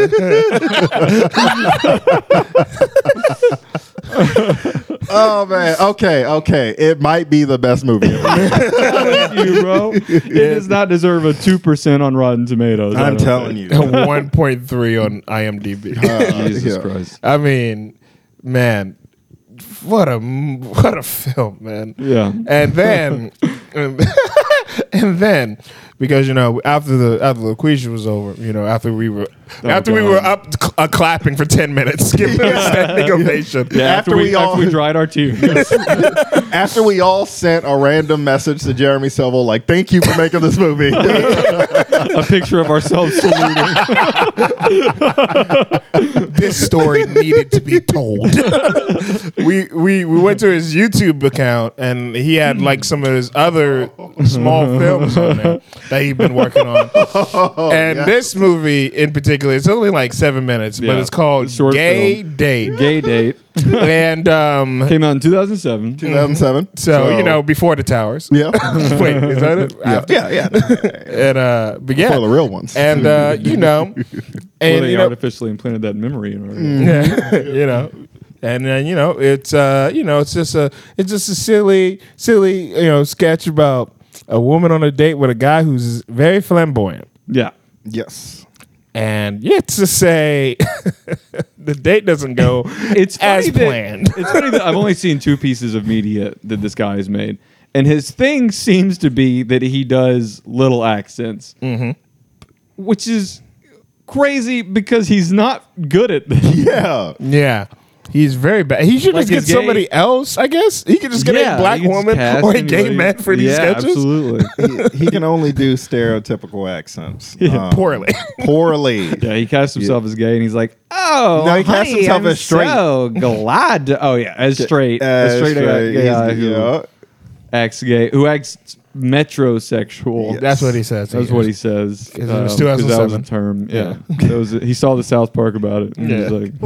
Oh man. Okay. Okay. It might be the best movie ever. you, bro. It does not deserve a two percent on Rotten Tomatoes. I I'm don't telling think. you. one point three on IMDb. Uh, Jesus yeah. Christ. I mean, man, what a what a film, man. Yeah. And then, and then, because you know, after the after the Laquisha was over, you know, after we were Oh, after we God. were up uh, clapping for ten minutes, giving a standing ovation. Yeah, after, After we, we all- after we dried our tears. After we all sent a random message to Jeremy Seville, like, "Thank you for making this movie." A picture of ourselves saluting. This story needed to be told. we we we went to his YouTube account and he had like some of his other small films on there that he'd been working on. And this movie in particular, it's only like seven minutes, but Yeah. it's called Short Gay film. Date. Gay Date. And um, Came out in two thousand seven. two thousand seven. so, you know, before the towers. Yeah. Wait, is that it? After? Yeah. Yeah. And uh, but yeah, For the real ones. and uh, you know, Well, and they you know, artificially implanted that memory in our yeah, you know, and then you know, it's uh, you know, it's just a, it's just a silly, silly, you know, sketch about a woman on a date with a guy who's very flamboyant, Yeah. Yes. and yet to say the date doesn't go It's funny as that- planned. It's funny that I've only seen two pieces of media that this guy has made. And his thing seems to be that he does little accents, Mm-hmm. which is crazy because he's not good at this. Yeah. Yeah. He's very bad. He should Like just get his gay- somebody else, I guess. He could just get Yeah, a black he can just woman cast or a gay anybody. man for these yeah, sketches. Absolutely. He, he can only do stereotypical accents. Yeah. Um, Poorly. Poorly. Yeah, he casts himself as gay, and he's like, "Oh, No, he casts honey, himself I'm as straight." So glad. To, oh yeah, as straight, Uh, as straight, straight. gay guy He's- who yeah. acts gay, who acts metrosexual. Yeah. That's what he says. That's what he says. 'Cause it was um, two 'cause thousand that was a seven. term. Yeah, that was. He saw the South Park about it. And Yeah. he was like,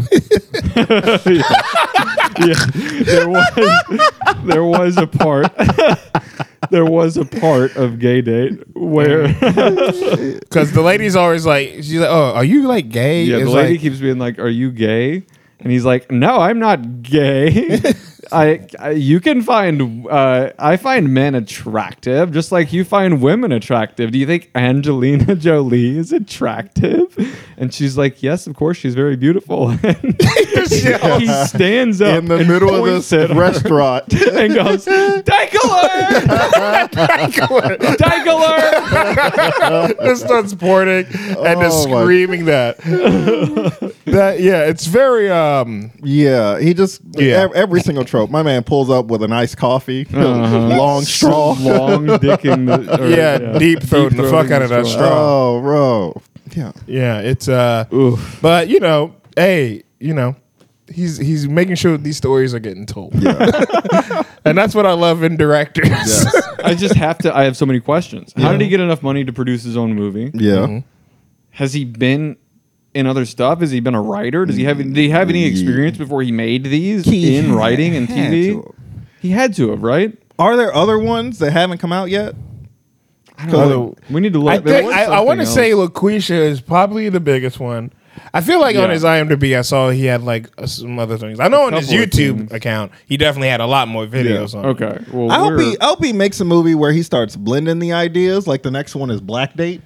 yeah. yeah, there was there was a part. There was a part of Gay Date where Because the lady's always like, she's like, oh, are you like gay? yeah, the It's lady like, keeps being like, "Are you gay?" And he's like, "No, I'm not gay. I, I you can find uh, I find men attractive, just like you find women attractive. Do you think Angelina Jolie is attractive?" And she's like, "Yes, of course, she's very beautiful." And he stands up In the and middle of points this at her restaurant. and goes, "Dyke alert! Dyke alert!" just starts pointing and just Oh, my- screaming that. that yeah, it's very um Yeah, he just Yeah. ev- every single trope. My man pulls up with an iced coffee, Uh-huh. long straw. long dicking the or, yeah, deep throating the fuck throating out of that the straw. Oh, bro. Yeah. Yeah, it's uh Oof. but you know, hey, you know, he's he's making sure these stories are getting told. Yeah. And that's what I love in directors. Yes. I just have to. I have so many questions. How Yeah. did he get enough money to produce his own movie? Yeah. Mm-hmm. Has he been in other stuff? Has he been a writer? Does he have? Did he have any experience before he made these He in writing and T had V? to. He had to have, right? Are there other ones that haven't come out yet? I don't know. We need to look. I there think was I, I want to something say else. LaQuisha is probably the biggest one. I feel like on Yeah. his IMDb, I saw he had like uh, some other things. I know on his couple of YouTube things. account, he definitely had a lot more videos on. it. Okay. Well, I hope we're- he, I hope he makes a movie where he starts blending the ideas. Like the next one is Black Date.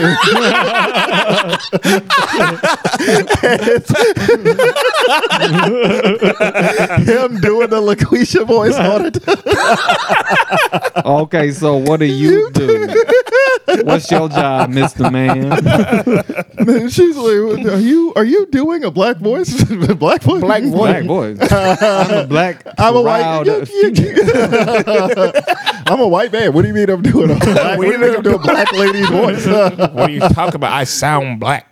Him doing the LaQuisha voice on it. Okay, so what do you do? What's your job, Mister Man? Man, she's like, "Are you are you doing a black voice? black voice? Black voice. Black boys. I'm a black. I'm a white. proud yeah, yeah, yeah. I'm a white man. What do you mean I'm doing a black? What do you mean I'm doing a black lady voice? What do you talk about? I sound black.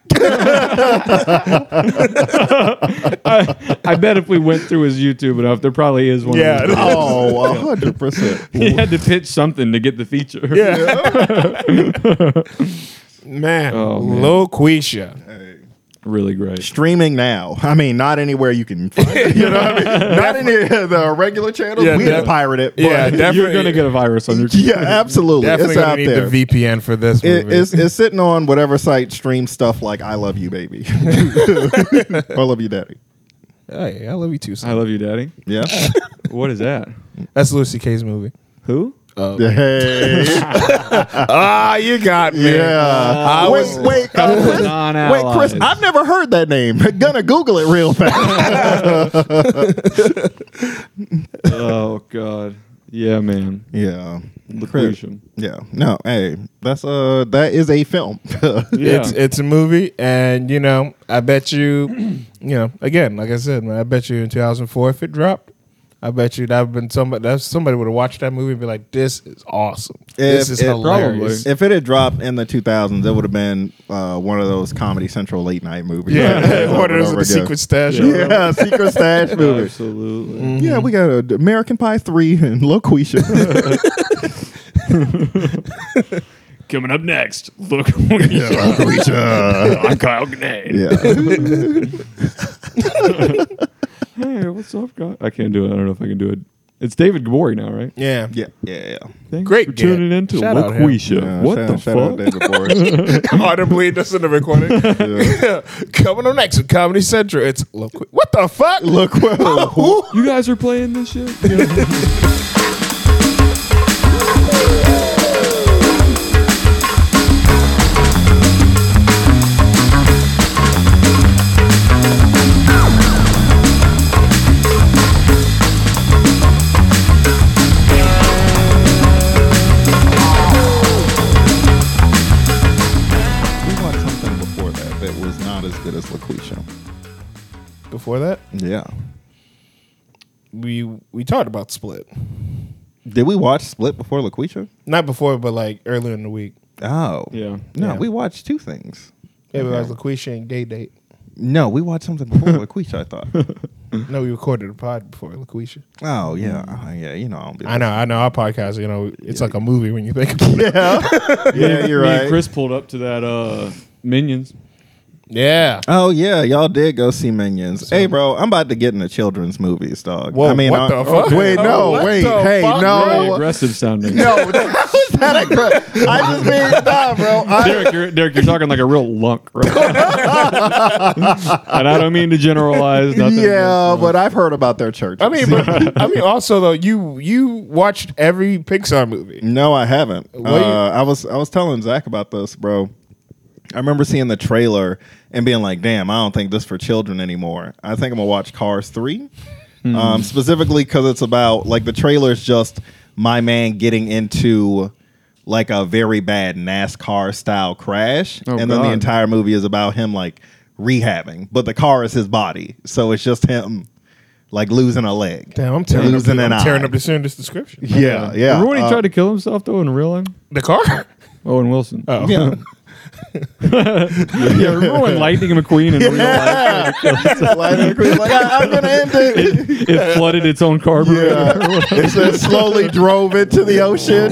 I, I bet if we went through his YouTube enough, there probably is one. Yeah. Of those. Oh, one hundred percent. He had to pitch something to get the feature. Yeah. Man, Oh, man. LaQuisha. really great. Streaming now. I mean, not anywhere you can find it. You know what I mean? Not any of the regular channels. Yeah, we def- pirate it. But Yeah, definitely. You're gonna get a virus on your. yeah, absolutely. Definitely It's gonna out need there. the V P N for this It- movie. it's, it's sitting on whatever site streams stuff like I Love You, Baby. I Love You, Daddy. Hey, I love you too, son. I love you, Daddy. Yeah. What is that? That's Lucy K's movie. Who? Oh. Hey. Ah, you got me. Yeah. I wait, was- wait, uh, Chris, wait, Non-allies. Chris. I've never heard that name. Gonna Google it real fast. Oh God. Yeah, man. yeah. Lucretia. Yeah. No. Hey, that's uh, that is a film. Yeah. It's it's a movie, and you know, I bet you, you know, again, like I said, man, I bet you in two thousand four, if it dropped, I bet you that would been somebody that somebody would have watched that movie and be like, "This is awesome. this If is it- hilarious." If it had dropped in the two thousands, it would have been uh, one of those Comedy Central late night movies. Yeah, Over one and of those over with the again. secret stash. Yeah, secret stash movie. Absolutely. Yeah, we got uh, American Pie three and LaQuisha. Coming up next, look. LaQuisha. I'm Kyle Kinane. Yeah. Hey, what's up, guys? I can't do it. I don't know if I can do it. It's David Gabori now, right? Yeah. Yeah, yeah, yeah. Thanks Great for tuning get. in to Shout out him. LaQuisha. Yeah, What shout, the shout out fuck? David Boris. Audibly, that's in the recording. Yeah. Coming up next with Comedy Central, it's look. What the fuck? Look, well, You guys are playing this shit? we watched something before that that was not as good as LaQuisha. Before that, Yeah. we we talked about Split. Did we watch Split before LaQuisha? Not before, but like earlier in the week. Oh. Yeah. No, Yeah. we watched two things. Yeah, we Okay. watched LaQuisha and Gay Date. No, we watched something before LaQuisha, I thought. No, we recorded a pod before LaQuisha. Oh, yeah. Oh, yeah, you know. I don't be I know, I know. Our podcast, you know, it's like a movie when you think about it. Yeah. yeah, you're Me and right. Chris pulled up to that uh, Minions. Yeah. Oh yeah, y'all did go see Minions. Hey, bro, I'm about to get into children's movies, dog. Whoa, I mean, what I- the fuck? Wait, Oh, no, what wait, the hey, fuck? Very no, aggressive sounding. no, that was that aggressive. I just mean, nah, bro. I, Derek, you're, Derek, you're talking like a real lunk, right? And I don't mean to generalize. Nothing yeah, against, but I've heard about their church. I mean, but, I mean, also though, you you watched every Pixar movie. no, I haven't. What you- Uh, I was I was telling Zach about this, bro. I remember seeing the trailer and being like, "Damn, I don't think this for children anymore." I think I'm gonna watch Cars three, um, specifically because it's about like the trailer is just my man getting into like a very bad NASCAR style crash, Oh, and then the God. entire movie is about him like rehabbing, but the car is his body, so it's just him like losing a leg. Damn, I'm tearing, up, losing the, an I'm tearing eye. up the serious description. Yeah, yeah. Remember when he uh, tried to kill himself though in real life? The car. Owen Wilson. Oh, Yeah. Yeah, remember when Lightning McQueen in real life Lightning McQueen, like, I, I'm gonna end it. it, it flooded its own carburetor? Yeah, it said slowly drove into the ocean.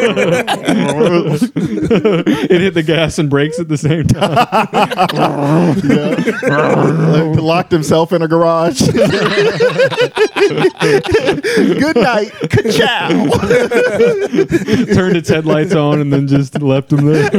It hit the gas and brakes at the same time. Like, locked himself in a garage. Good night, ka-chow. Turned its headlights on and then just left him there.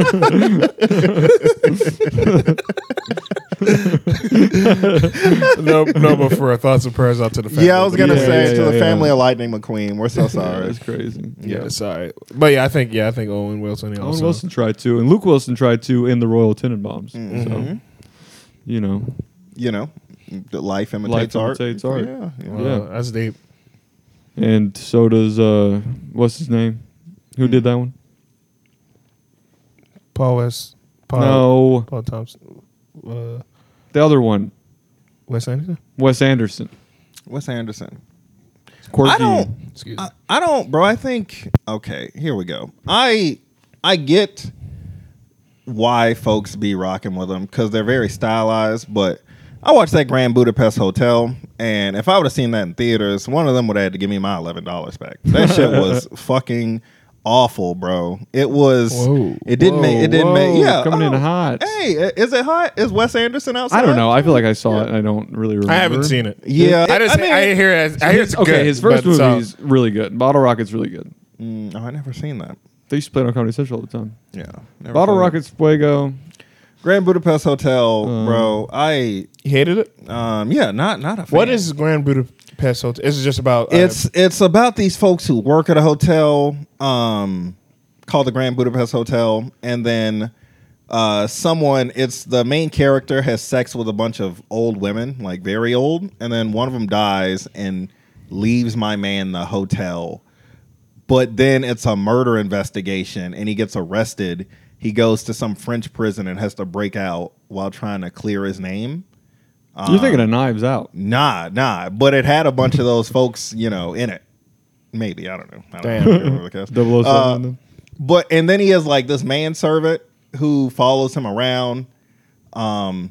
no, no, but for our thoughts and prayers out to the family. Yeah, I was gonna Yeah, say yeah, to yeah, the yeah. family of Lightning McQueen, we're so sorry. That's crazy. Yeah, sorry, but yeah, I think yeah, I think Owen Wilson. he Owen Also, Wilson tried to, and Luke Wilson tried to in the Royal Tenenbaums. Mhm. So, you know, You know, the life imitates Life art. imitates art. Yeah, yeah. Well, Yeah. that's deep. and so does uh, what's his name? Who did that one? Paul West. Paul, No, Paul Thompson. Uh, the other one, Wes Anderson. Wes Anderson. Wes Anderson. Quirky. I don't. Excuse me. I, I don't, bro. I think. Okay, here we go. I I get why folks be rocking with them because they're very stylized, but. I watched that Grand Budapest Hotel, and if I would have seen that in theaters, one of them would have had to give me my eleven dollars back. That shit was fucking awful, bro. It was. Whoa. It didn't Whoa, make. It didn't whoa, make. Yeah, coming in oh, hot. Hey, is it hot? Is Wes Anderson outside? I don't know. I feel like I saw Yeah. it and I don't really remember. I haven't seen it. Yeah, I, just, I I, mean- I didn't hear it. I hear it's okay, good, his first but it's all- movie is really good. Bottle Rocket's really good. Mm, oh, I never seen that. They used to play it on Comedy Central all the time. Yeah, never Bottle seen it. Rocket's Fuego. Grand Budapest Hotel, Um, bro. I You hated it? um yeah, not not a fan. What is Grand Budapest Hotel? Is it just about? Uh, It's it's about these folks who work at a hotel um called the Grand Budapest Hotel, and then uh someone it's the main character has sex with a bunch of old women, like very old, and then one of them dies and leaves my man the hotel. But then it's a murder investigation and he gets arrested. He goes to some French prison and has to break out while trying to clear his name. You're thinking of Knives Out. Nah, nah. But it had a bunch of those folks, you know, in it. Maybe. I don't know. I don't Damn. know. I can't remember the cast. double oh seven. Uh, in them. But and then he has like this manservant who follows him around. Um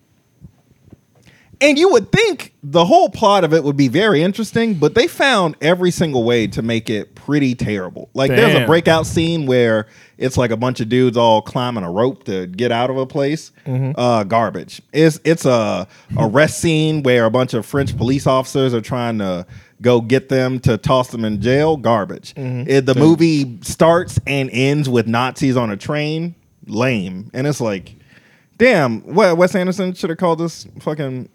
and you would think the whole plot of it would be very interesting, but they found every single way to make it pretty terrible. Like there's a Damn. breakout scene where it's like a bunch of dudes all climbing a rope to get out of a place. Uh, garbage. It's it's a arrest scene where a bunch of French police officers are trying to go get them to toss them in jail. Garbage. It, the movie starts and ends with Nazis on a train. Lame. And it's like, damn, what Wes Anderson should have called this fucking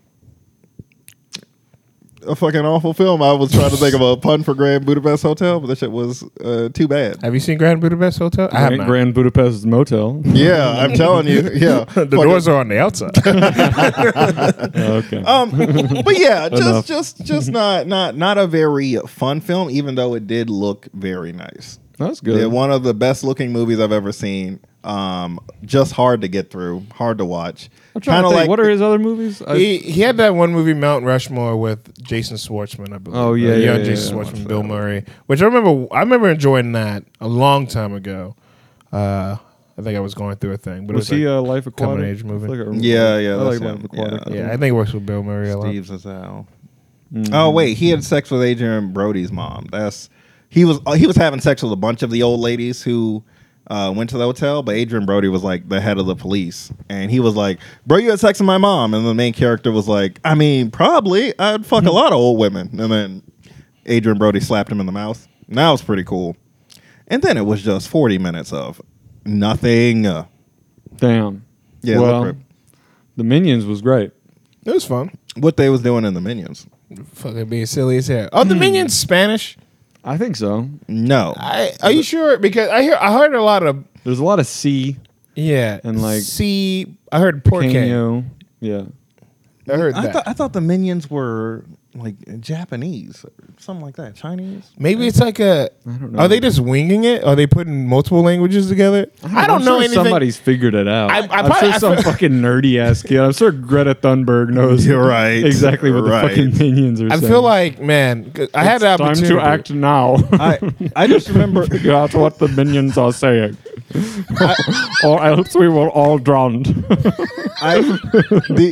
a fucking awful film. I was trying to think of a pun for Grand Budapest Hotel, but that shit was uh, too bad. have you seen Grand Budapest Hotel? I have Grand, not. Grand Budapest Motel. Yeah, I'm telling you. Yeah, the doors are on the outside. Okay. Um, but yeah, Enough. just just just not not not a very fun film, even though it did look very nice. That's good. Yeah, one of the best looking movies I've ever seen. Um, just hard to get through, hard to watch. I'm trying to Kinda think, like what are his other movies? I- he he had that one movie Mount Rushmore with Jason Schwartzman, I believe. Oh, yeah, Uh, yeah, young yeah, Jason yeah. Schwartzman, Bill Murray, which I remember. I remember enjoying that a long time ago. Uh, I think I was going through a thing, but was it was he like, a Life Aquatic? coming age movie. I feel like I- Yeah, yeah, I that's like him. Life Aquatic. Yeah. yeah, I think it works with Bill Murray a lot. Steve Zissou. Mhm. Oh wait, he had sex with Adrian Brody's mom. That's he was he was having sex with a bunch of the old ladies who uh, went to the hotel, but Adrian Brody was like the head of the police, and he was like, "Bro, you had sex with my mom," and the main character was like, "I mean, probably. I'd fuck a lot of old women," and then Adrian Brody slapped him in the mouth. And that was pretty cool. And then it was just forty minutes of nothing. Uh, Damn. yeah, Well, look, The Minions was great. It was fun. what they was doing in the Minions. Fucking being silly as hell. Oh, the Minions Spanish. I think so. No, I are you sure? Because I hear I heard a lot of There's a lot of C. yeah And, like, see I heard Porque. Pequeño. Yeah. I heard I that. thought I thought the Minions were like Japanese, or something like that, Chinese. Maybe it's like a. I don't know. Are they just winging it? Are they putting multiple languages together? I don't I'm know sure anything. Somebody's figured it out. I- I, I am probably- sure I some fe- fucking nerdy ass kid. I'm sure Greta Thunberg knows You're right. exactly what Right. the fucking minions are I saying. feel like man, 'cause I had the Time opportunity. to act now. I I just remember Figure out what the minions are saying, or else we will all drown. I the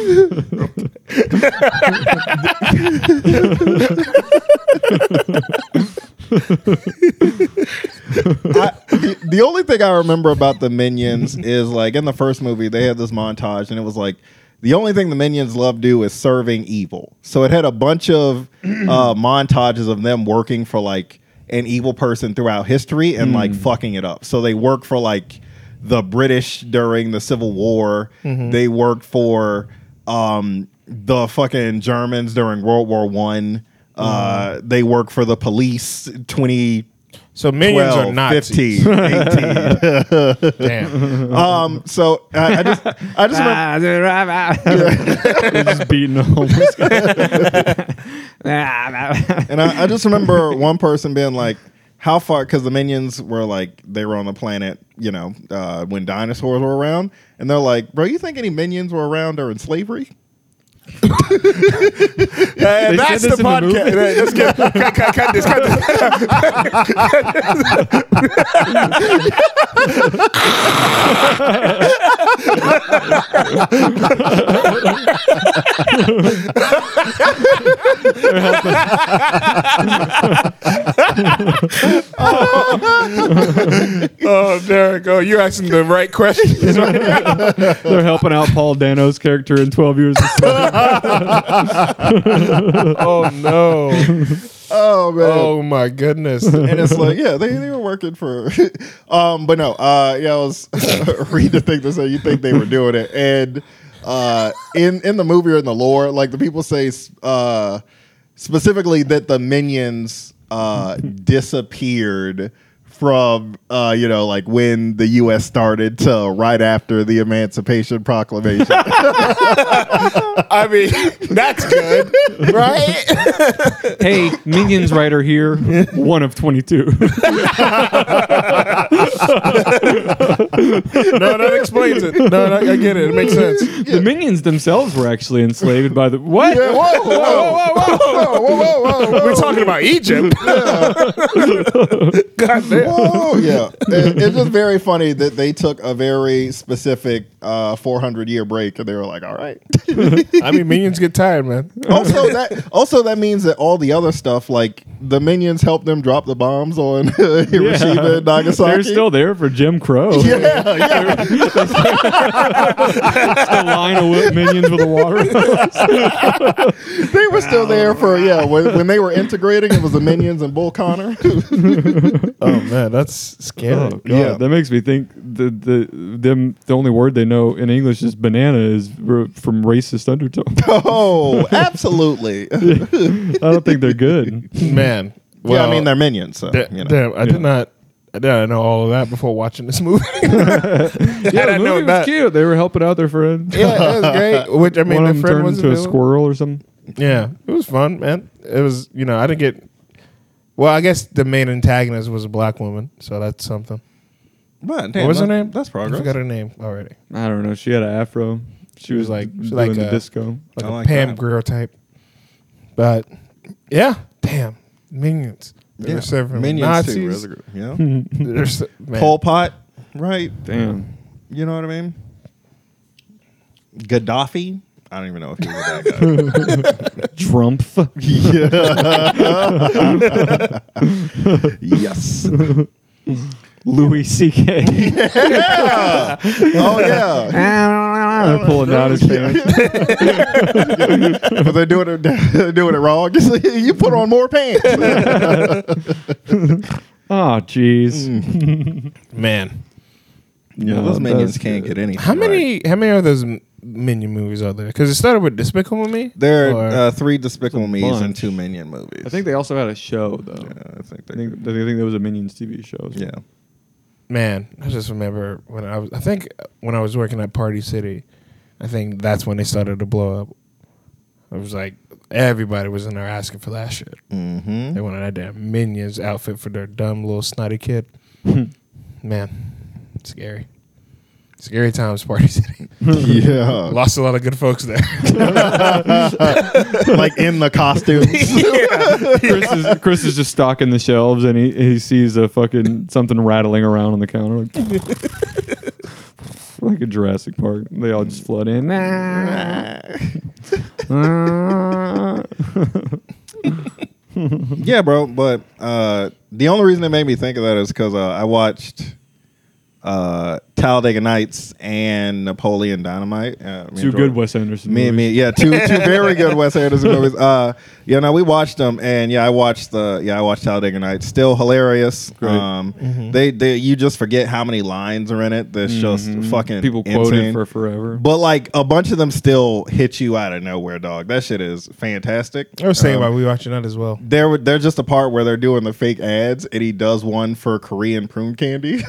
I, the, the only thing I remember about the Minions is like in the first movie they had this montage and it was like the only thing the Minions love to do is serving evil. So it had a bunch of uh, montages of them working for like an evil person throughout history and like fucking it up. So they work for like the British during the Civil War. They worked for um, the fucking Germans during World War One. Uh, they work for the police twenty so minions twelve, are Nazis. fifteen, eighteen. Damn. um, so I, I just I just remember They're just beating the homeless guy. and I, I just remember one person being like, how far, because the Minions were like, they were on the planet, you know, uh, when dinosaurs were around. And they're like, bro, you think any Minions were around during slavery? Uh, that's this the in the movie? podcast. Let's get, cut, cut, cut this. Cut this. Oh, Derek, oh, you're asking the right questions right now. They're helping out Paul Dano's character in twelve Years a Slave. Oh no. Oh man. Oh my goodness. And it's like, yeah, they, they were working for, um, but no, uh, yeah, I was reading the thing that said you think they were doing it, and uh, in in the movie or in the lore, like the people say, uh, specifically that the minions uh disappeared from uh you know like when the U S started to right after the Emancipation Proclamation. I mean, that's good, right? Hey, Minions writer here, one of twenty-two. No, that explains it. No, no, I get it. It makes sense. The Minions themselves were actually enslaved by the what? Yeah, whoa, whoa, whoa, whoa, whoa, whoa, whoa, whoa, whoa. We're talking about Egypt. God damn. Whoa, yeah. It- it's just very funny that they took a very specific uh, four hundred year break and they were like, all right. I mean, minions get tired, man. also, that also that means that all the other stuff, like the minions helped them drop the bombs on Hiroshima and Nagasaki. They're still there for Jim Crow. yeah, yeah. A line of whip minions with a water hose. They were still there for, yeah, when, when they were integrating, it was the minions and Bull Connor. Oh man, that's scary. Oh, God. Yeah. That makes me think the the them the only word they know in English is banana is r- from racist undertone. Oh, absolutely. I don't think they're good. Man. yeah, I mean, they're minions, so, da- you know. damn, I Yeah. did not. I did not know all of that before watching this movie. Yeah, I the know movie was that. cute. They were helping out their friend. Yeah, it was great. Which I mean, One the of them friend turned was into a squirrel or something. Yeah, it was fun, man. It was, you know, I didn't get. Well, I guess the main antagonist was a black woman, so that's something. But, What was her that- name? That's I progress. forgot her name already. I don't know. She had an afro. She was like She's doing like the a- disco. Like I a like Pam that. Grier type. But yeah, damn minions. They Yeah. were serving Minions Nazis. too. really good, Yeah. They're s- man. Pol Pot, right? Damn. You know what I mean? Gaddafi. I don't even know if he was that guy. Trump. Yes. Louis C K. Yeah. Oh yeah. They're pulling down his pants. But they're doing it. They're doing it wrong. You put on more pants. Oh, jeez. Man. Yeah, No, those minions that's can't good. get anything. How right. many how many of those m- minion movies are there? Because it started with Despicable Me. There Or- are uh, three Despicable There's a Me's and bunch. two Minion movies. I think they also had a show though. Yeah, I think I they. think I think there was a Minions T V show. as well. Yeah. Man, I just remember when I was I think when I was working at Party City, I think that's when they started to blow up. It was like everybody was in there asking for that shit. Mm-hmm. They wanted that damn Minions outfit for their dumb little snotty kid. Man, scary. Scary times, Party City. Yeah. Lost a lot of good folks there. Like in the costumes. Chris is Chris is just stocking the shelves and he, he sees a fucking something rattling around on the counter like, like a Jurassic Park. They all just flood in. Yeah, bro. But uh, the only reason it made me think of that is because uh, I watched uh, Talladega Nights and Napoleon Dynamite. Uh, me Two and good Jordan- Wes Anderson Me and movies. me, yeah, two two very good Wes Anderson movies. Uh, yeah, no, we watched them, and yeah, I watched the yeah, I watched Talladega Nights. Still hilarious. Great. Um, they they you just forget how many lines are in it. That's just Mhm. fucking People quote insane. it for forever. But like a bunch of them still hit you out of nowhere, dog. That shit is fantastic. I was saying Um, about we watching that as well. There, there's just a part where they're doing the fake ads, and he does one for Korean prune candy,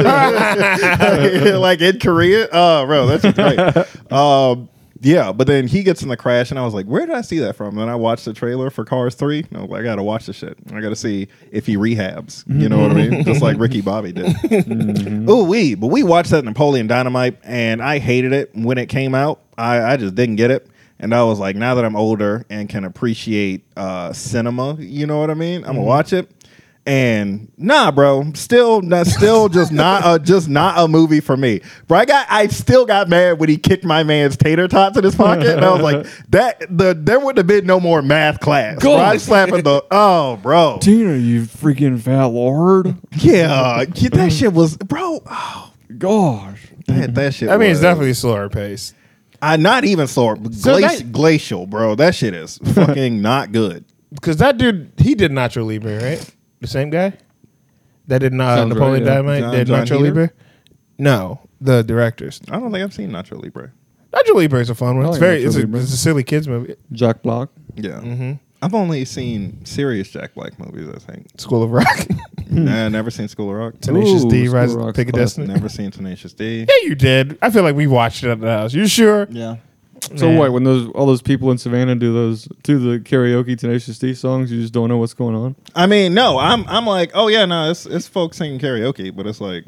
like in Korea. Oh, bro, that's just great. Um, yeah, but then he gets in the crash, and I was like, "Where did I see that from?" And then I watched the trailer for Cars Three. And I was like, "I gotta watch this shit. I gotta see if he rehabs." You know what I mean? Just like Ricky Bobby did. Oh, we, but we watched that Napoleon Dynamite, and I hated it when it came out. I, I just didn't get it. And I was like, now that I'm older and can appreciate uh, cinema, you know what I mean? I'm gonna watch it. And nah, bro, still, not, still, just not, a, just not a movie for me, bro. I got, I still got mad when he kicked my man's tater tots in his pocket, and I was like, that the there would have been no more math class. Bro. I slapping the, oh, bro, Tina, you freaking fat lord. yeah, yeah, that shit was, bro. Oh, Gosh. that, that shit. I mean, was, it's definitely slower paced. I not even slower, So glaci- that- glacial, bro. That shit is fucking not good. Because that dude, he did Nacho Libre, right? The same guy that did not uh, Sounds Napoleon right, yeah. Dynamite John- did John Nacho Heder? Libre. No, the directors. I don't think I've seen Nacho Libre. Nacho Libre is a fun one. I It's like very, Nacho it's a, Libre. it's a silly kids movie. Jack Black. Yeah, Mm-hmm. I've only seen serious Jack Black movies. I think. School of Rock, Nah, never seen School of Rock. Tenacious Ooh, D, School Rise of of Rock's Pick a classic. Destiny. Never seen Tenacious D. Yeah, you did. I feel like we watched it at the house. You sure? Yeah. So Man. what? When those all those people in Savannah do those do the karaoke Tenacious D songs, you just don't know what's going on. I mean, no, I'm I'm like, oh yeah, no, it's it's folks singing karaoke, but it's like,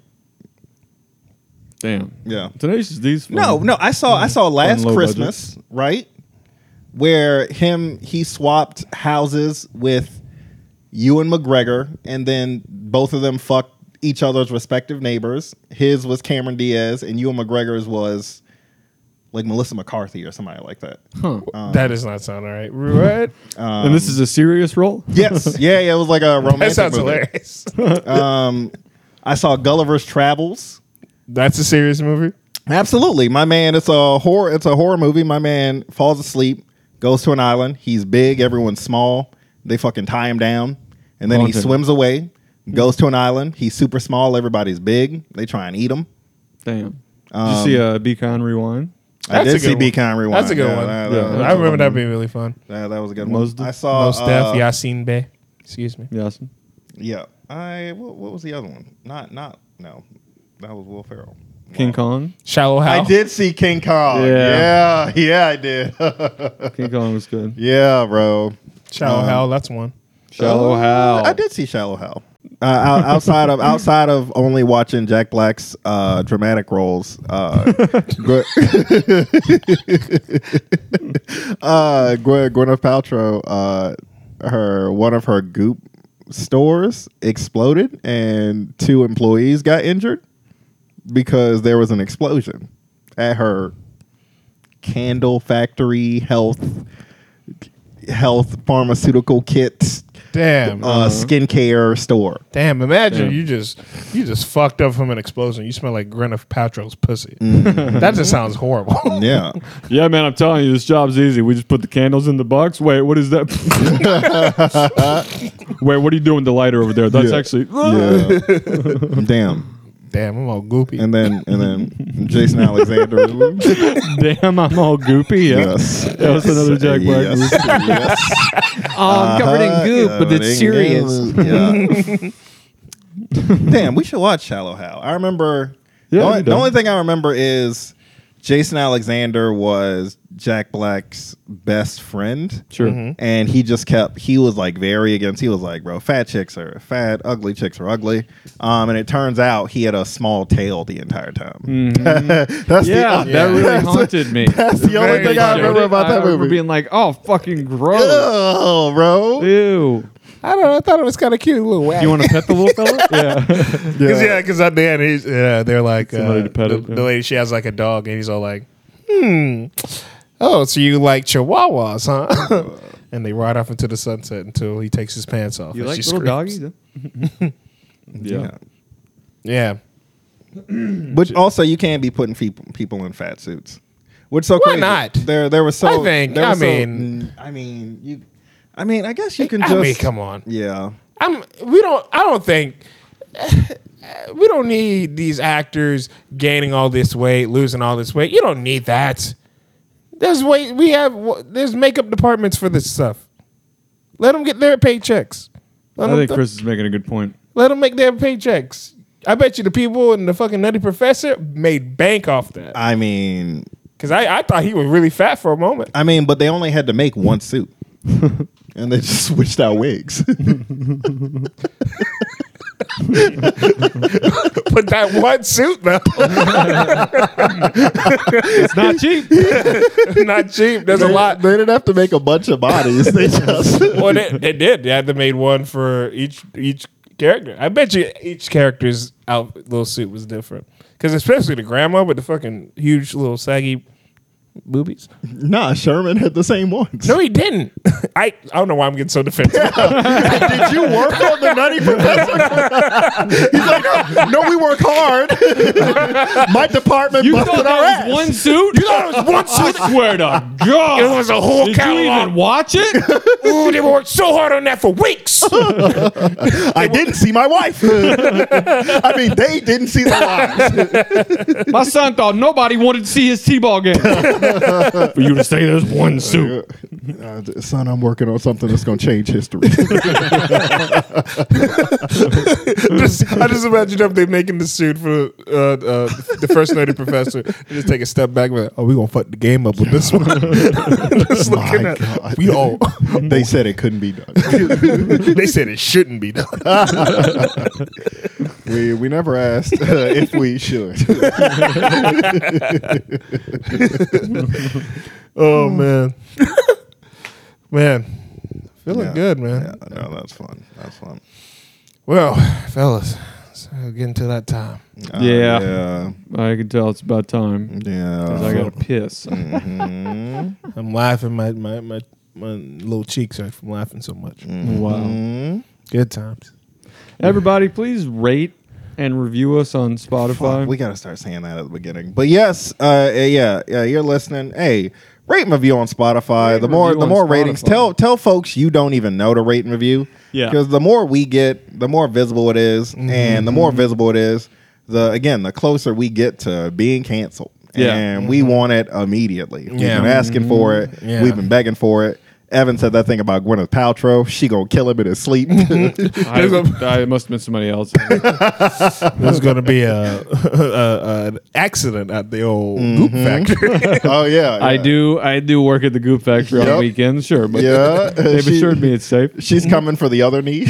Damn. yeah. Tenacious D's fun. No, no, I saw I saw last low Christmas, right? Where him he swapped houses with Ewan McGregor, and then both of them fucked each other's respective neighbors. His was Cameron Diaz, and Ewan McGregor's was like Melissa McCarthy or somebody like that. Huh. That does not sound all right. What? Um, and this is a serious role? yes, yeah, yeah, it was like a romantic. That sounds movie. hilarious. Um, I saw Gulliver's Travels. That's a serious movie. Absolutely, my man. It's a horror. It's a horror movie. My man falls asleep, goes to an island. He's big. Everyone's small. They fucking tie him down, and then he Haunted. swims away. Goes to an island. He's super small. Everybody's big. They try and eat him. Damn. Um, Did you see uh, Beacon Rewind? I That's a did see good Be one. Kind Rewind. That's a good Yeah, one. that- Yeah, that- that's I remember a that fun being really fun. that- that was a good one. Most- I saw. Most Def, uh, Yasin Bey. Excuse me. Yes. Yeah. I. What, what was the other one? Not. Not. No. That was Will Ferrell. King Wow. Kong. Shallow I Hal. did see King Kong. Yeah. Yeah. Yeah, I did. King Kong was good. yeah, bro. Shallow Um, Hal. That's one. Shallow Uh, Hal. I did see Shallow Hal. Uh, out- outside of outside of only watching Jack Black's uh, dramatic roles, uh, Gw- uh, Gw- Gwyneth Paltrow, uh, her one of her Goop stores exploded, and two employees got injured because there was an explosion at her candle factory, health health pharmaceutical kits, Damn. uh, skincare store. Damn. Imagine Damn. you just you just fucked up from an explosion. You smell like Gwyneth Paltrow's pussy. Mm. That just sounds horrible. Yeah. Yeah, man, I'm telling you, this job's easy. We just put the candles in the box. Wait, what is that? Wait, what are you doing with the lighter over there? That's Yeah. actually. Yeah. Damn. Damn, I'm all goopy. And then and then Jason Alexander. Damn, I'm all goopy. Yeah. Yes. That was another Jack Black Yes. movie. Yes. Oh, I'm covered in Uh-huh. goop, Yeah, but it's it- serious. Yeah. Damn, we should watch Shallow Hal. I remember Yeah, the, only, we the don't. only thing I remember is Jason Alexander was Jack Black's best friend. Sure. Mm-hmm. And he just kept, he was like very against, he was like, bro, fat chicks are fat, ugly chicks are ugly. Um, and it turns out he had a small tail the entire time. that's Yeah, the, that really that's- haunted me. That's the only Very thing I funny. remember about I that remember movie. being like, oh, fucking gross. Oh, bro. Ew. I don't know. I thought it was kind of cute. A little wag. You want to pet the little fella? Yeah. Cause yeah, because at the end, he's yeah, they're like Somebody uh, to pet the, it, yeah. the lady. She has like a dog, and he's all like, "Hmm, oh, so you like Chihuahuas, huh?" And they ride off into the sunset until he takes his pants off. You and like she little screams. doggies? Yeah. Yeah, But also, you can't be putting people people in fat suits. What's so Why crazy? not? There, there was so. I think- there I was so- mean- mm, I mean, you. I mean, I guess you can I just. mean, come on. Yeah. I'm. We don't. I don't think. We don't need these actors gaining all this weight, losing all this weight. You don't need that. There's weight. We have. There's makeup departments for this stuff. Let them get their paychecks. Let I them think th- Chris is making a good point. Let them make their paychecks. I bet you the people in the fucking Nutty Professor made bank off that. I mean, Because I, I thought he was really fat for a moment. I mean, but they only had to make one suit, and they just switched out wigs. But that one suit, though, It's not cheap. not cheap. There's a They- lot. They didn't have to make a bunch of bodies. They just. Well, they, they did. They had to made one for each each character. I bet you each character's out little suit was different. Because especially the grandma with the fucking huge little saggy boobies. Nah, Sherman had the same ones. No, he didn't. I I don't know why I'm getting so defensive. Did you work on the Nutty Professor? He's like, no, we work hard. My department You busted thought our that ass. was one suit? You thought it was one suit? I swear to God. It was a whole Did catalog. you even watch it? Ooh, they worked so hard on that for weeks. I didn't see my wife. I mean, they didn't see their wives. My son thought nobody wanted to see his T-ball game. For you to say there's one suit. Uh, son, I'm working on something that's going to change history. just, I just imagine if they're making the suit for uh, uh, the first Nerdy Professor. They just take a step back and be like, oh, we're going to fuck the game up with this one. Just looking My at God. we all. They said it couldn't be done. They said it shouldn't be done. we we never asked uh, if we should. Oh, man. Man. Feeling Yeah. good, man. Yeah, no, that's fun. That's fun. Well, fellas, so getting to that time. Uh, Yeah. Yeah. I can tell it's about time. 'Cause Yeah. I got to piss. Mhm. I'm laughing. My, my, my, my little cheeks are from laughing so much. Wow. Mhm. Good times. Everybody, please rate and review us on Spotify. Fuck, we got to start saying that at the beginning. But yes, uh, yeah, yeah, you're listening. Hey, rate and review on Spotify. Rate the and more, review the on more ratings. Spotify. Tell, tell folks you don't even know to rate and review. Yeah. Because the more we get, the more visible it is, Mm-hmm. and the more visible it is, the again, the closer we get to being canceled. Yeah. And we want it immediately. We've Yeah. been asking for it. Yeah. We've been begging for it. Evan said that thing about Gwyneth Paltrow. She gonna kill him in his sleep. I, I, it must have been somebody else. There's going to be a, a, a an accident at the old Goop Factory. Oh yeah, I yeah. do. I do work at the Goop Factory Yep. on weekends, sure, but Yeah, they've She- assured me it's safe. She's coming for the other knee.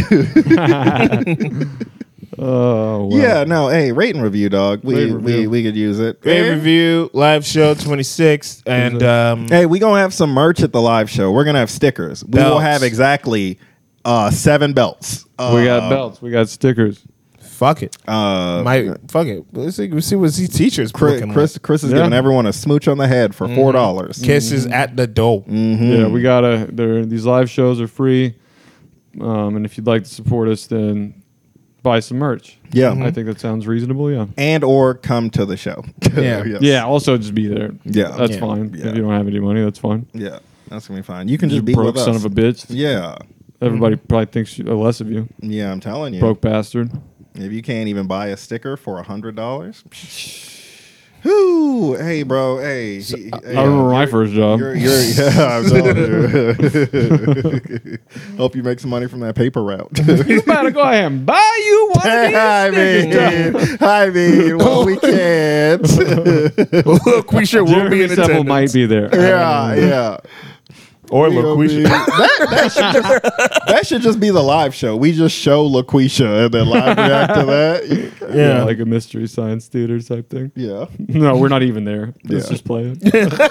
Oh, wow. Yeah, no, hey, rate and review, dog. We Rate and we review. we could use it. Great And- review, live show twenty-sixth, and um, Hey, we gonna have some merch at the live show. We're gonna have stickers. We will Belts. have exactly uh, seven belts. Uh, We got belts. We got stickers. fuck it. Uh, Might fuck it. Let's see, let's see what these teachers Chris, looking Chris, Chris is Yeah. giving everyone a smooch on the head for four dollars. like. Kisses at the door. Yeah, we gotta. They're, these live shows are free, um, and if you'd like to support us, then buy some merch. Yeah, I think that sounds reasonable. Yeah. and or come to the show. Yeah. Yes. Yeah. Also, just be there. Yeah. That's Yeah. fine. Yeah. If you don't have any money, that's fine. yeah. That's gonna be fine. You can You just be broke with son us. of a bitch. Yeah, Everybody probably thinks you- less of you. yeah. I'm telling you. Broke bastard. If you can't even buy a sticker for a hundred dollars, whoo! Hey, bro. Hey, he- hey, I remember uh, my you're- first job. You're, you're, yeah, I'm telling you. Hope you make some money from that paper route. You better go ahead and buy you one of these I stickers. mean, I mean, well, we can't. LaQuisha will be Jeremy in Seville attendance. might be there. yeah, yeah. Or We gonna be- LaQuisha. that, that, should just, that should just be the live show. We just show LaQuisha and then live react to that. Yeah, like a mystery science theater type thing. Yeah. No, we're not even there. Let's Yeah. just play it.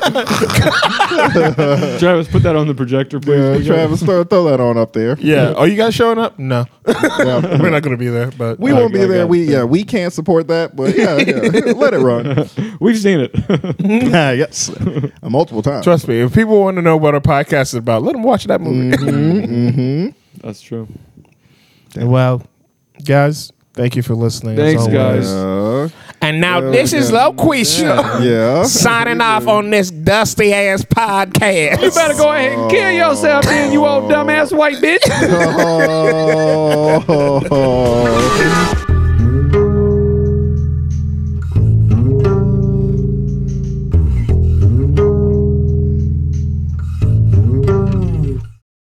Travis, put that on the projector, please. Yeah, We got- Travis, throw, throw that on up there. Yeah. Are you guys showing up? No. Yeah. We're not going to be there, but We I- won't be I there. got We it. yeah, we can't support that, but yeah, yeah. Let it run. We've seen it. Yes, uh, multiple times. trust me, if people want to know what our podcast is about, let them watch that movie. Mm-hmm. That's true. Well, guys, thank you for listening. as Thanks, always. guys. Uh, And now Yeah, this is yeah. LaQuisha yeah. signing off on this dusty ass podcast. You better go ahead and kill yourself, then, you old dumbass white bitch. Oh.